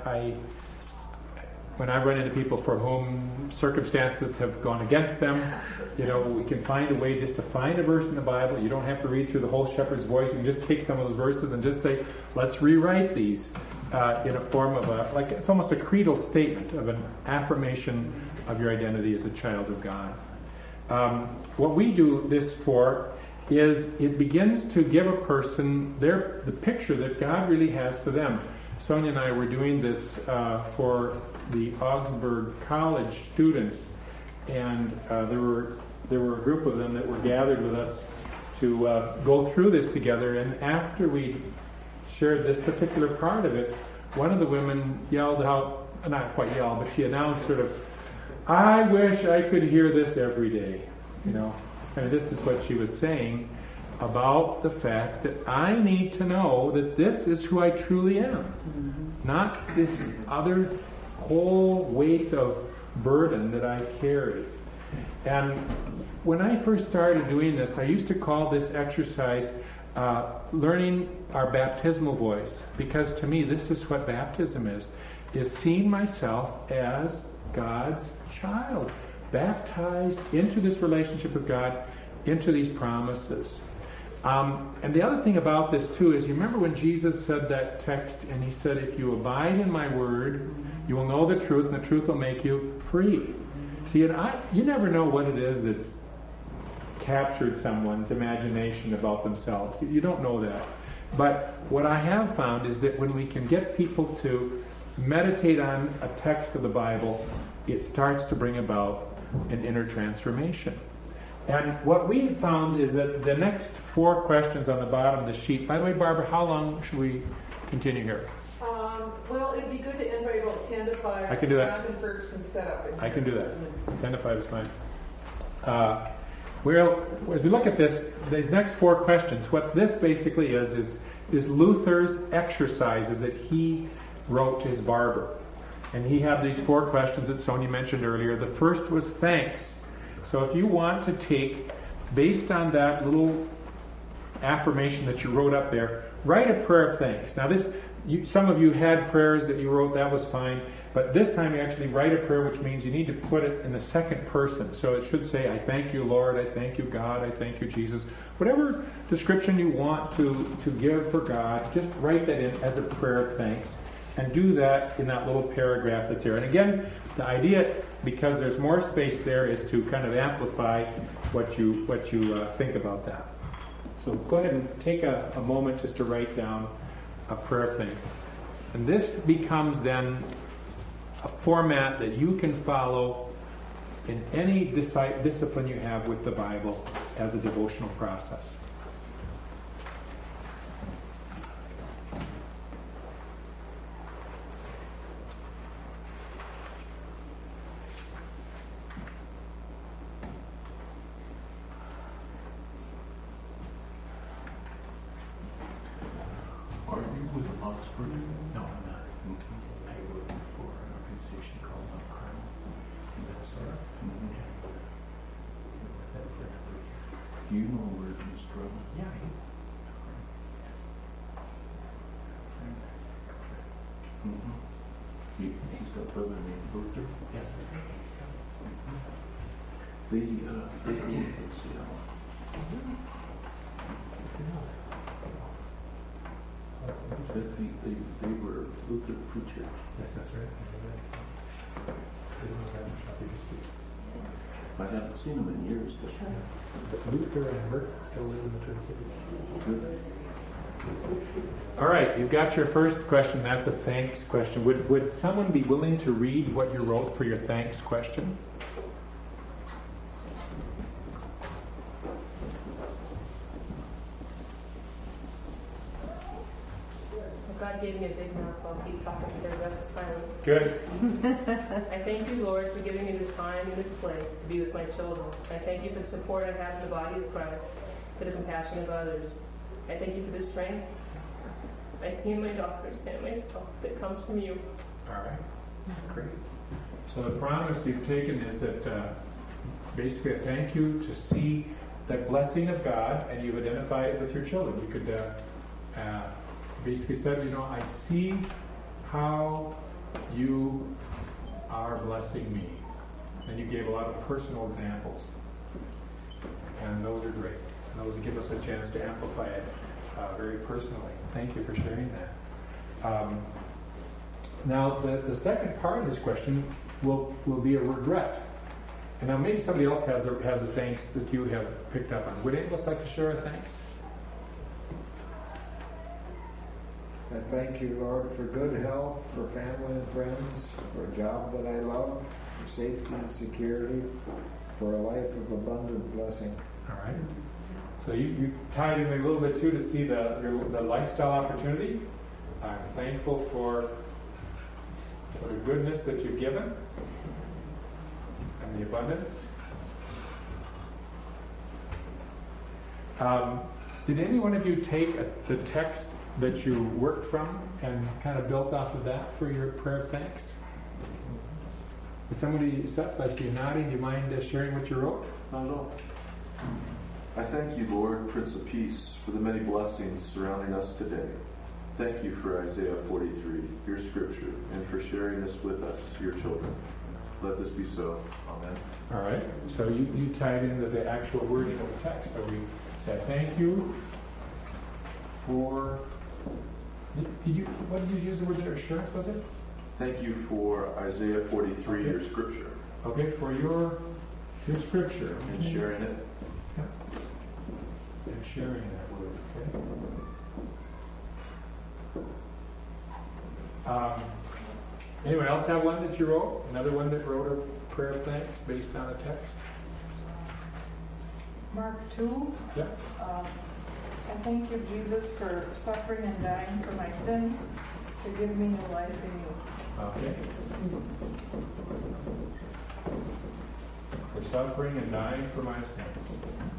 When I run into people for whom circumstances have gone against them, we can find a way just to find a verse in the Bible. You don't have to read through the whole shepherd's voice. You can just take some of those verses and just say, let's rewrite these in a form of it's almost a creedal statement of an affirmation of your identity as a child of God. What we do this for is it begins to give a person the picture that God really has for them. Sonia and I were doing this for the Augsburg College students, and there were a group of them that were gathered with us to go through this together. And after we shared this particular part of it, one of the women yelled out, not quite yelled, but she announced sort of, I wish I could hear this every day, And this is what she was saying about the fact that I need to know that this is who I truly am, not this other whole weight of burden that I carry. And when I first started doing this, I used to call this exercise learning our baptismal voice, because to me this is what baptism is seeing myself as God's child, baptized into this relationship with God, into these promises. And the other thing about this too is, you remember when Jesus said that text, and he said, if you abide in my word, you will know the truth, and the truth will make you free. See, and you never know what it is that's captured someone's imagination about themselves. You don't know that. But what I have found is that when we can get people to meditate on a text of the Bible, it starts to bring about an inner transformation. And what we found is that the next 4 questions on the bottom of the sheet, by the way, Barbara, how long should we continue here? Well, it'd be good to end by about 10 to 5. I can do that. Jonathan first can set up. I can do that. 10 to 5 is fine. Well, as we look at these next 4 questions, what this basically is Luther's exercises that he wrote to his barber. And he had these 4 questions that Sonia mentioned earlier. The first was thanks. So if you want to take, based on that little affirmation that you wrote up there, write a prayer of thanks. Now some of you had prayers that you wrote, that was fine. But this time you actually write a prayer, which means you need to put it in the second person. So it should say, I thank you, Lord, I thank you, God, I thank you, Jesus. Whatever description you want to give for God, just write that in as a prayer of thanks. And do that in that little paragraph that's there. And again, the idea, because there's more space there, is to kind of amplify what you think about that. So go ahead and take a moment just to write down a prayer of thanks. And this becomes then a format that you can follow in any discipline you have with the Bible as a devotional process. Are you with Oxford? No, I'm not. I work for an organization called Mount Carmel in Minnesota. Do you know where he's from? Yeah, I do. He's got a brother named Luther. Yes. They grew up in Seattle. They were Luther preachers. Yes, that's right. I haven't seen them in years, but Luther and Merck still live in the Twin Cities. All right, you've got your first question. That's a thanks question. Would someone be willing to read what you wrote for your thanks question? God gave me a big mouth, so I'll keep talking for the rest of silence. Good. I thank you, Lord, for giving me this time and this place to be with my children. I thank you for the support I have in the body of Christ, for the compassion of others. I thank you for the strength I see in my daughters and myself that comes from you. All right. Great. So the promise you've taken is that basically a thank you to see that blessing of God, and you've identified it with your children. You could basically said, I see how you are blessing me. And you gave a lot of personal examples. And those are great. And those give us a chance to amplify it very personally. Thank you for sharing that. Now, the second part of this question will be a regret. And now maybe somebody else has a thanks that you have picked up on. Would any of us like to share a thanks? I thank you, Lord, for good health, for family and friends, for a job that I love, for safety and security, for a life of abundant blessing. All right. So you tied in a little bit too to see the lifestyle opportunity. I'm thankful for the goodness that you've given and the abundance. Did any one of you take the text that you worked from and kind of built off of that for your prayer of thanks? somebody step? I see you nodding. Do you mind sharing what you wrote? Not at all. I thank you, Lord, Prince of Peace, for the many blessings surrounding us today. Thank you for Isaiah 43, your scripture, and for sharing this with us, your children. Let this be so. Amen. All right. So you tied into the actual wording of the text. So we said, thank you for... what did you use the word there? Assurance, was it? Thank you for Isaiah 43, your scripture. Okay, for your scripture. And sharing it. Yeah. And sharing that word. Okay. Anyone else have one that you wrote? Another one that wrote a prayer of thanks based on a text? Mark 2. Yeah. I thank you, Jesus, for suffering and dying for my sins to give me new life in you. Okay. For suffering and dying for my sins.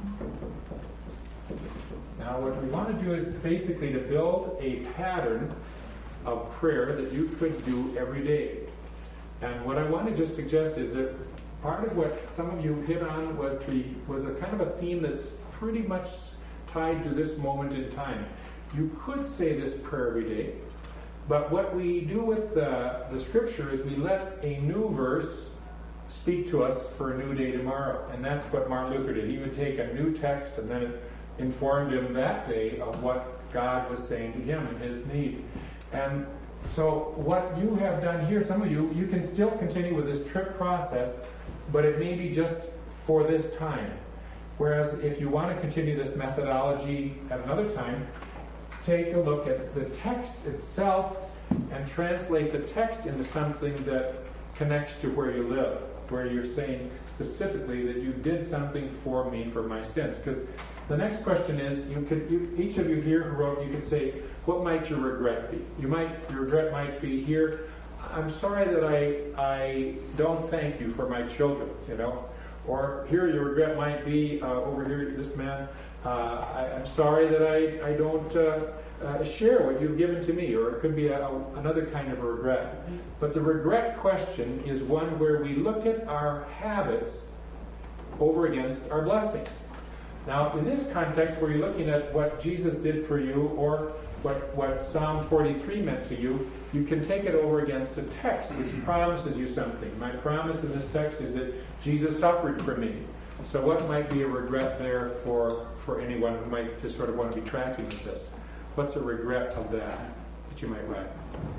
Now what we want to do is basically to build a pattern of prayer that you could do every day. And what I want to just suggest is that part of what some of you hit on was a kind of a theme that's pretty much tied to this moment in time. You could say this prayer every day, but what we do with the scripture is we let a new verse speak to us for a new day tomorrow. And that's what Martin Luther did. He would take a new text and then it informed him that day of what God was saying to him and his need. And so what you have done here, some of you can still continue with this trip process, but it may be just for this time. Whereas if you want to continue this methodology at another time, take a look at the text itself and translate the text into something that connects to where you live, where you're saying specifically that you did something for me for my sins. Because the next question is, each of you here who wrote, you could say, what might your regret be? Your regret might be here, I'm sorry that I don't thank you for my children, Or here your regret might be, over here, this man, I'm sorry that I don't share what you've given to me, or it could be another kind of a regret. But the regret question is one where we look at our habits over against our blessings. Now, in this context, where you're looking at what Jesus did for you, or what Psalm 43 meant to you, you can take it over against a text which promises you something. My promise in this text is that Jesus suffered for me. So what might be a regret there for anyone who might just sort of want to be tracking with this? What's a regret of that you might write?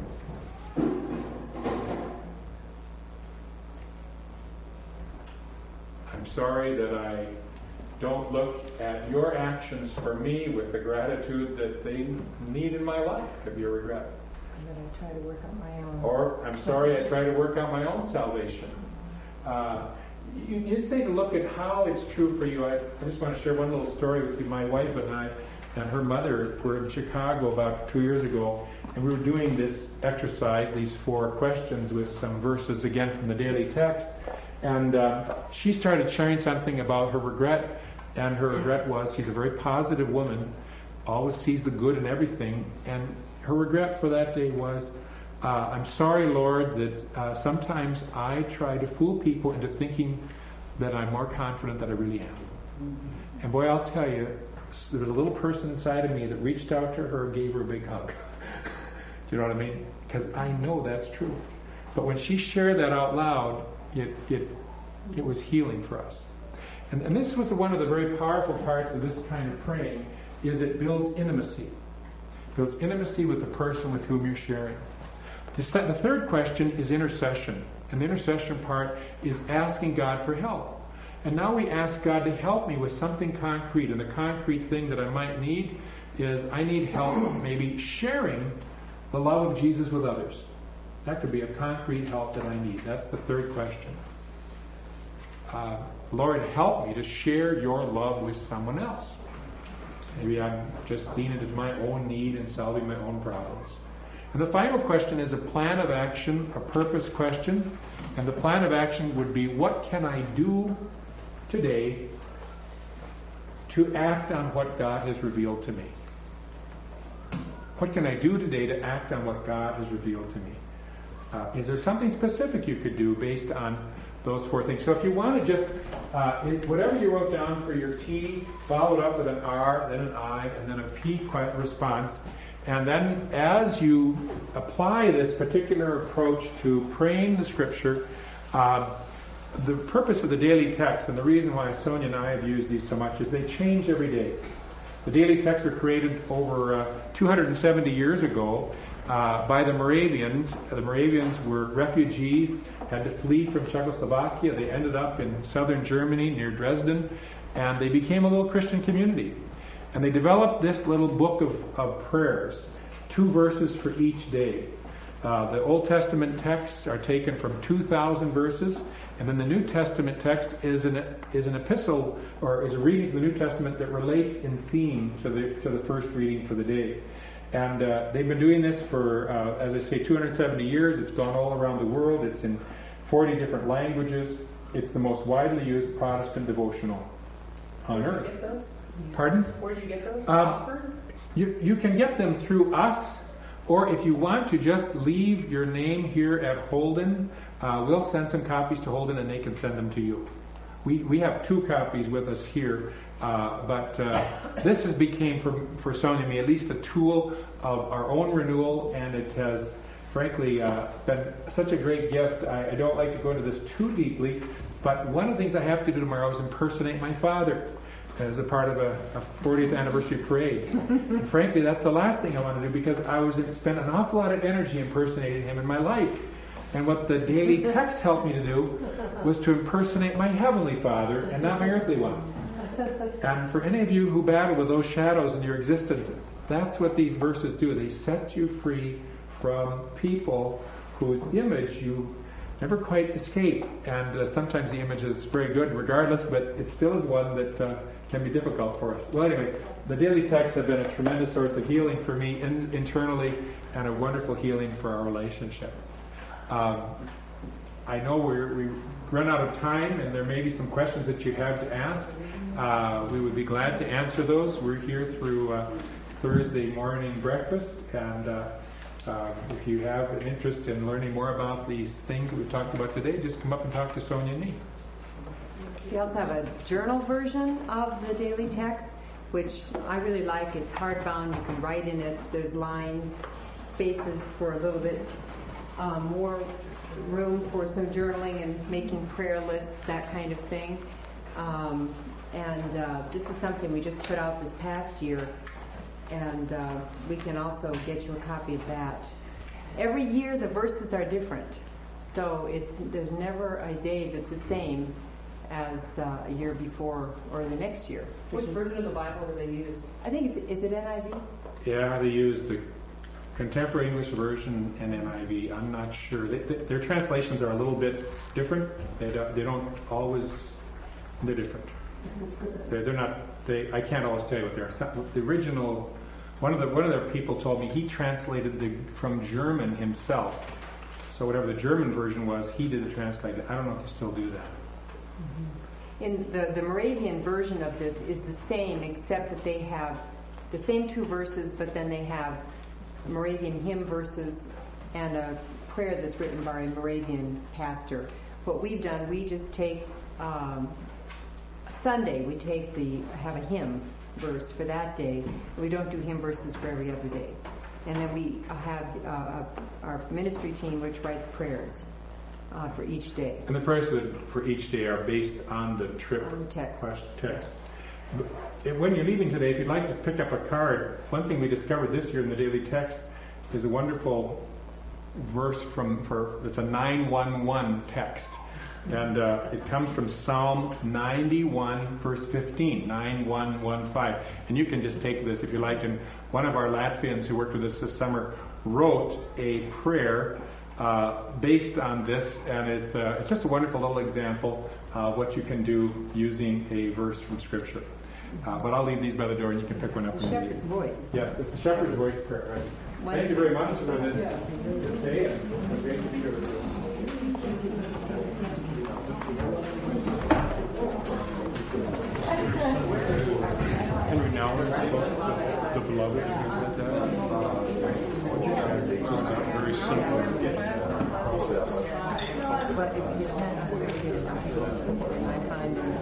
I'm sorry that I don't look at your actions for me with the gratitude that they need in my life. Could be a regret. That I try to work out my own. Or, I'm sorry, I try to work out my own salvation. You say to look at how it's true for you. I just want to share one little story with you. My wife and I and her mother were in Chicago about 2 years ago, and we were doing this exercise, these 4 questions with some verses again from the daily text. And she started sharing something about her regret. And her regret was, she's a very positive woman, always sees the good in everything. And her regret for that day was, I'm sorry, Lord, that sometimes I try to fool people into thinking that I'm more confident than I really am. And boy, I'll tell you, there was a little person inside of me that reached out to her and gave her a big hug. Do you know what I mean? Because I know that's true. But when she shared that out loud, it was healing for us. And this was one of the very powerful parts of this kind of praying, is it builds intimacy. It builds intimacy with the person with whom you're sharing. The third question is intercession. And the intercession part is asking God for help. And now we ask God to help me with something concrete. And the concrete thing that I might need is I need help maybe sharing the love of Jesus with others. That could be a concrete help that I need. That's the third question. Lord, help me to share your love with someone else. Maybe I'm just seeing it as my own need and solving my own problems. And the final question is a plan of action, a purpose question. And the plan of action would be, what can I do today to act on what God has revealed to me? What can I do today to act on what God has revealed to me? Is there something specific you could do based on those 4 things? So if you want to just, whatever you wrote down for your T, follow it up with an R, then an I, and then a P response. And then as you apply this particular approach to praying the Scripture, the purpose of the daily text, and the reason why Sonia and I have used these so much, is they change every day. The daily texts were created over 270 years ago by the Moravians. The Moravians were refugees, had to flee from Czechoslovakia. They ended up in southern Germany near Dresden, and they became a little Christian community. And they developed this little book of prayers, 2 verses for each day. The Old Testament texts are taken from 2,000 verses, and then the New Testament text is an epistle, or is a reading from the New Testament that relates in theme to the first reading for the day. And they've been doing this for, as I say, 270 years. It's gone all around the world. It's in 40 different languages. It's the most widely used Protestant devotional on earth. Where do you get those? Pardon? Where do you get those? Offered? You can get them through us, or if you want to just leave your name here at Holden, we'll send some copies to Holden and they can send them to you. We have 2 copies with us here, but this has became, for Sonia and me, at least a tool of our own renewal, and it has, frankly, been such a great gift. I don't like to go into this too deeply, but one of the things I have to do tomorrow is impersonate my father as a part of a 40th anniversary parade. And frankly, that's the last thing I want to do, because I spent an awful lot of energy impersonating him in my life. And what the daily text helped me to do was to impersonate my heavenly Father and not my earthly one. And for any of you who battle with those shadows in your existence, that's what these verses do. They set you free from people whose image you never quite escape. And sometimes the image is very good regardless, but it still is one that can be difficult for us. Well, anyway, the daily texts have been a tremendous source of healing for me internally, and a wonderful healing for our relationship. I know we run out of time, and there may be some questions that you have to ask. We would be glad to answer those. We're here through Thursday morning breakfast, and if you have an interest in learning more about these things that we've talked about today, just come up and talk to Sonia and me. We also have a journal version of the daily text, which I really like. It's hardbound. You can write in it. There's lines, spaces for a little bit more room for some journaling and making prayer lists, that kind of thing. This is something we just put out this past year, and we can also get you a copy of that. Every year the verses are different, so there's never a day that's the same as a year before or the next year. Which version of the Bible do they use? I think is it NIV? Yeah, they use the Contemporary English Version and NIV. I'm not sure. Their translations are a little bit different. They don't always. They're different. They're not. I can't always tell you what they are. The original. One of their people told me he translated from German himself. So whatever the German version was, he did the translation. I don't know if they still do that. In the Moravian version of this is the same, except that they have the same 2 verses, but then they have Moravian hymn verses and a prayer that's written by a Moravian pastor. What we've done, we just take Sunday, we have a hymn verse for that day. We don't do hymn verses for every other day. And then we have our ministry team which writes prayers for each day. And the prayers for each day are based on the trip text. When you're leaving today, if you'd like to pick up a card, one thing we discovered this year in the daily text is a wonderful verse it's a 911 text. And it comes from Psalm 91, verse 15, 9115. And you can just take this if you like. And one of our Latvians who worked with us this summer wrote a prayer based on this, and it's just a wonderful little example of what you can do using a verse from Scripture. But I'll leave these by the door, and you can pick one up. The Shepherd's Voice. Yes, it's the Shepherd's Voice prayer. Right? Thank you very much for this day, and it's great to be here with you. Henry Nowler's book, The Beloved, just a very simple process. But if you can't get it, I find it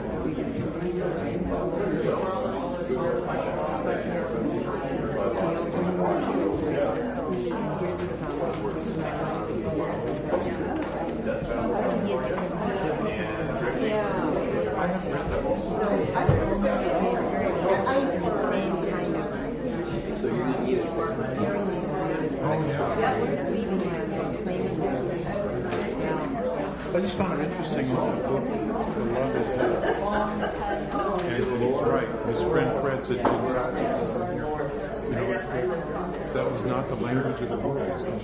I just found it interesting in the book, the love of death. And he's right. His friend Fred said, "Didn't talk to us." You know, that was not the language of the world.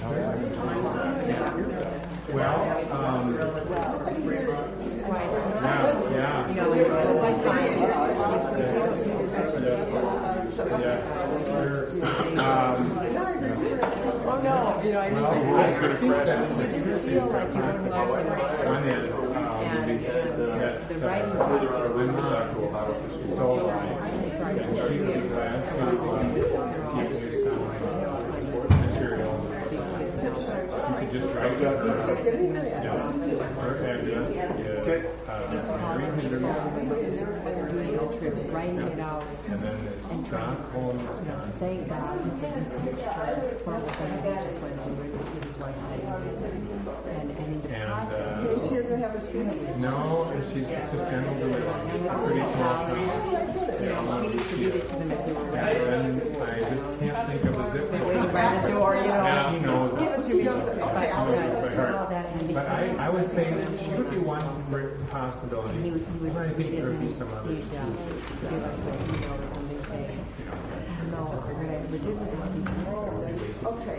Well, Oh no, you know, I mean, the world's going to crash. You just feel like you're in love with One is the writing she's still alive. And she's been glad to keep this material. You could just write down her address is writing it out. And then it's Stockholm, Wisconsin. Thank God for this horrible thing that just went on with his wife. And in the process, she doesn't have a student. No, she's just general delivery. It's a pretty small town. we used to read it to them as they were And I just can't think of a zip code. around the door, you know. She knows it. Give it to me. But I would say that she would be one possibility. But I think there would be some others too. Okay.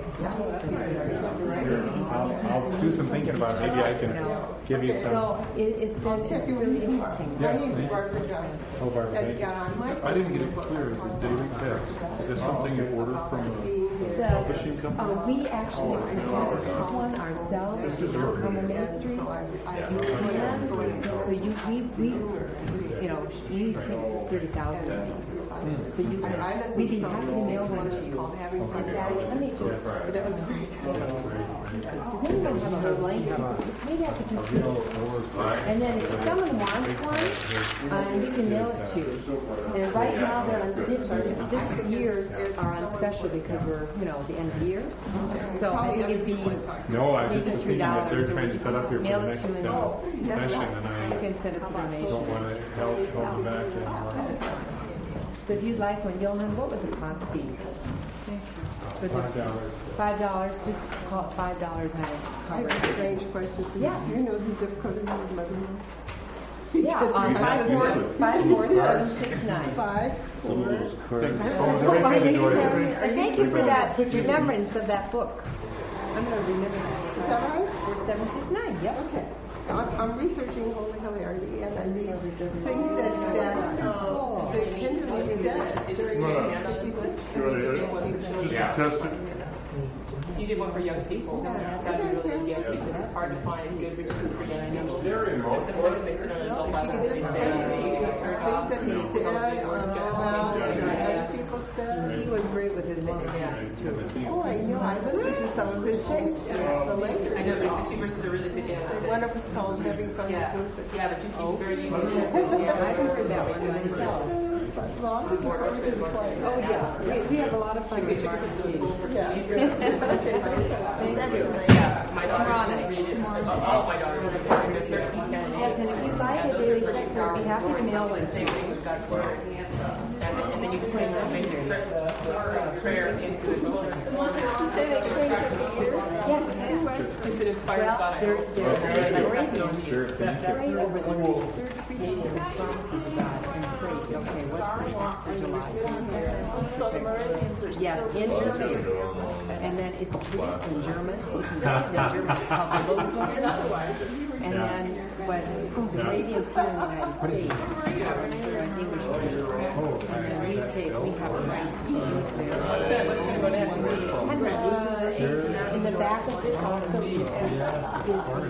I'll do some thinking about it. Maybe I can give you some. So it's been really interesting. Yes, My name's Barbara Johnson. Oh, Barbara, And, I didn't get it clear. The daily text. Is this something you order from a publishing company? We actually produce this one ourselves at Carmel Ministries. So we print 30,000 of these. So we'd be happy to mail one to you. Let me just. That was great. Does anyone have a link? Maybe I could just. And then if someone wants one, you can mail it to. And right now they're on this year's are on special because we're at the end of the year. So I think it'd be No, I just maybe was thinking that they're $3. trying to set up here for Mail the it next to them. session, and You can send us a donation. don't want to help them back anymore. So if you'd like one, Johan, what would the cost be? $5. $5. Just call it $5 and I have a strange question for you. Yeah. Do you know the zip code of your mother-in-law? Yeah, 54769. 5, 4. Thank you for that, for remembrance of that book. I'm going to remember that. Is that right? 4769, yep. Okay. I'm researching Holy Hilarity, and I read things that Kinderly said during the 56. Just test it. You did one for young people. It's got to be really young because it's hard to find good resources for young people. It's important to an adult If you could just send me things that he said or about and other people said. He was great with his monographs, too. Oh, I know. I listened to some of his tapes the later. I know, but the two verses are really good. One of them was called Having Fun with Luther. Yeah, but you keep very easy. I heard that one myself. Well, this is over to the play. Oh, yeah. We have a lot of fun with Mark. Yeah. Thank you. My daughter read it. All my daughters read it. They're 13, 10, and 8. Yes, and if you'd like a daily text, we'd be happy to mail one to Same you. thing with God's Word. And then you can put prayer into the children's You say they change every year? Yes. Just it inspires Well, God. they're Moravians. Sure, thank you. Pray over the third readings and promises of God and pray. Okay, what's the next for July? So the Moravians are Yes, in German. And then it's produced in German. So you can read it in German. It's called Losungen. And then what the Moravians here in the United States are English version. And then we have the rights to use their. In the back of this also is the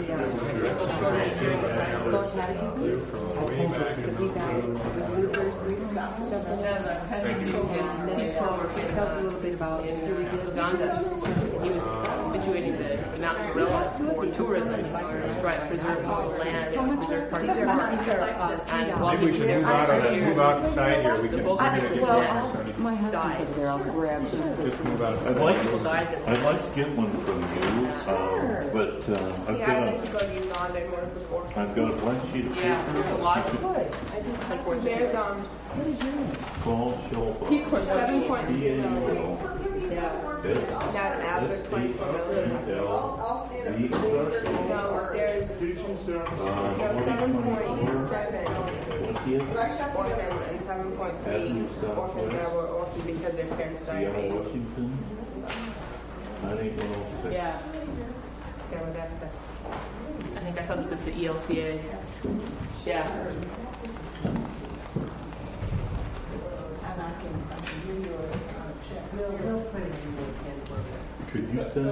small catechism. You guys, with Luther's then he tells a little bit about Uganda. He was habituating the mountain gorillas for tourism, right? Preserve land and preserve parts of the park. Maybe we should move outside here. We can get my husband's over there. I'll grab him. Just move out. I'd like to get one from you, but I've got a blank sheet of paper. Yeah, there's a lot. There's Paul Schulba. he's for 7.0. Yeah. Not an average point for No, there's 7.7 orphans and 7.3 orphans that were orphaned because their parents died of AIDS. Washington. 9106. Yeah. I think I saw this at the ELCA. Yeah. Could you send to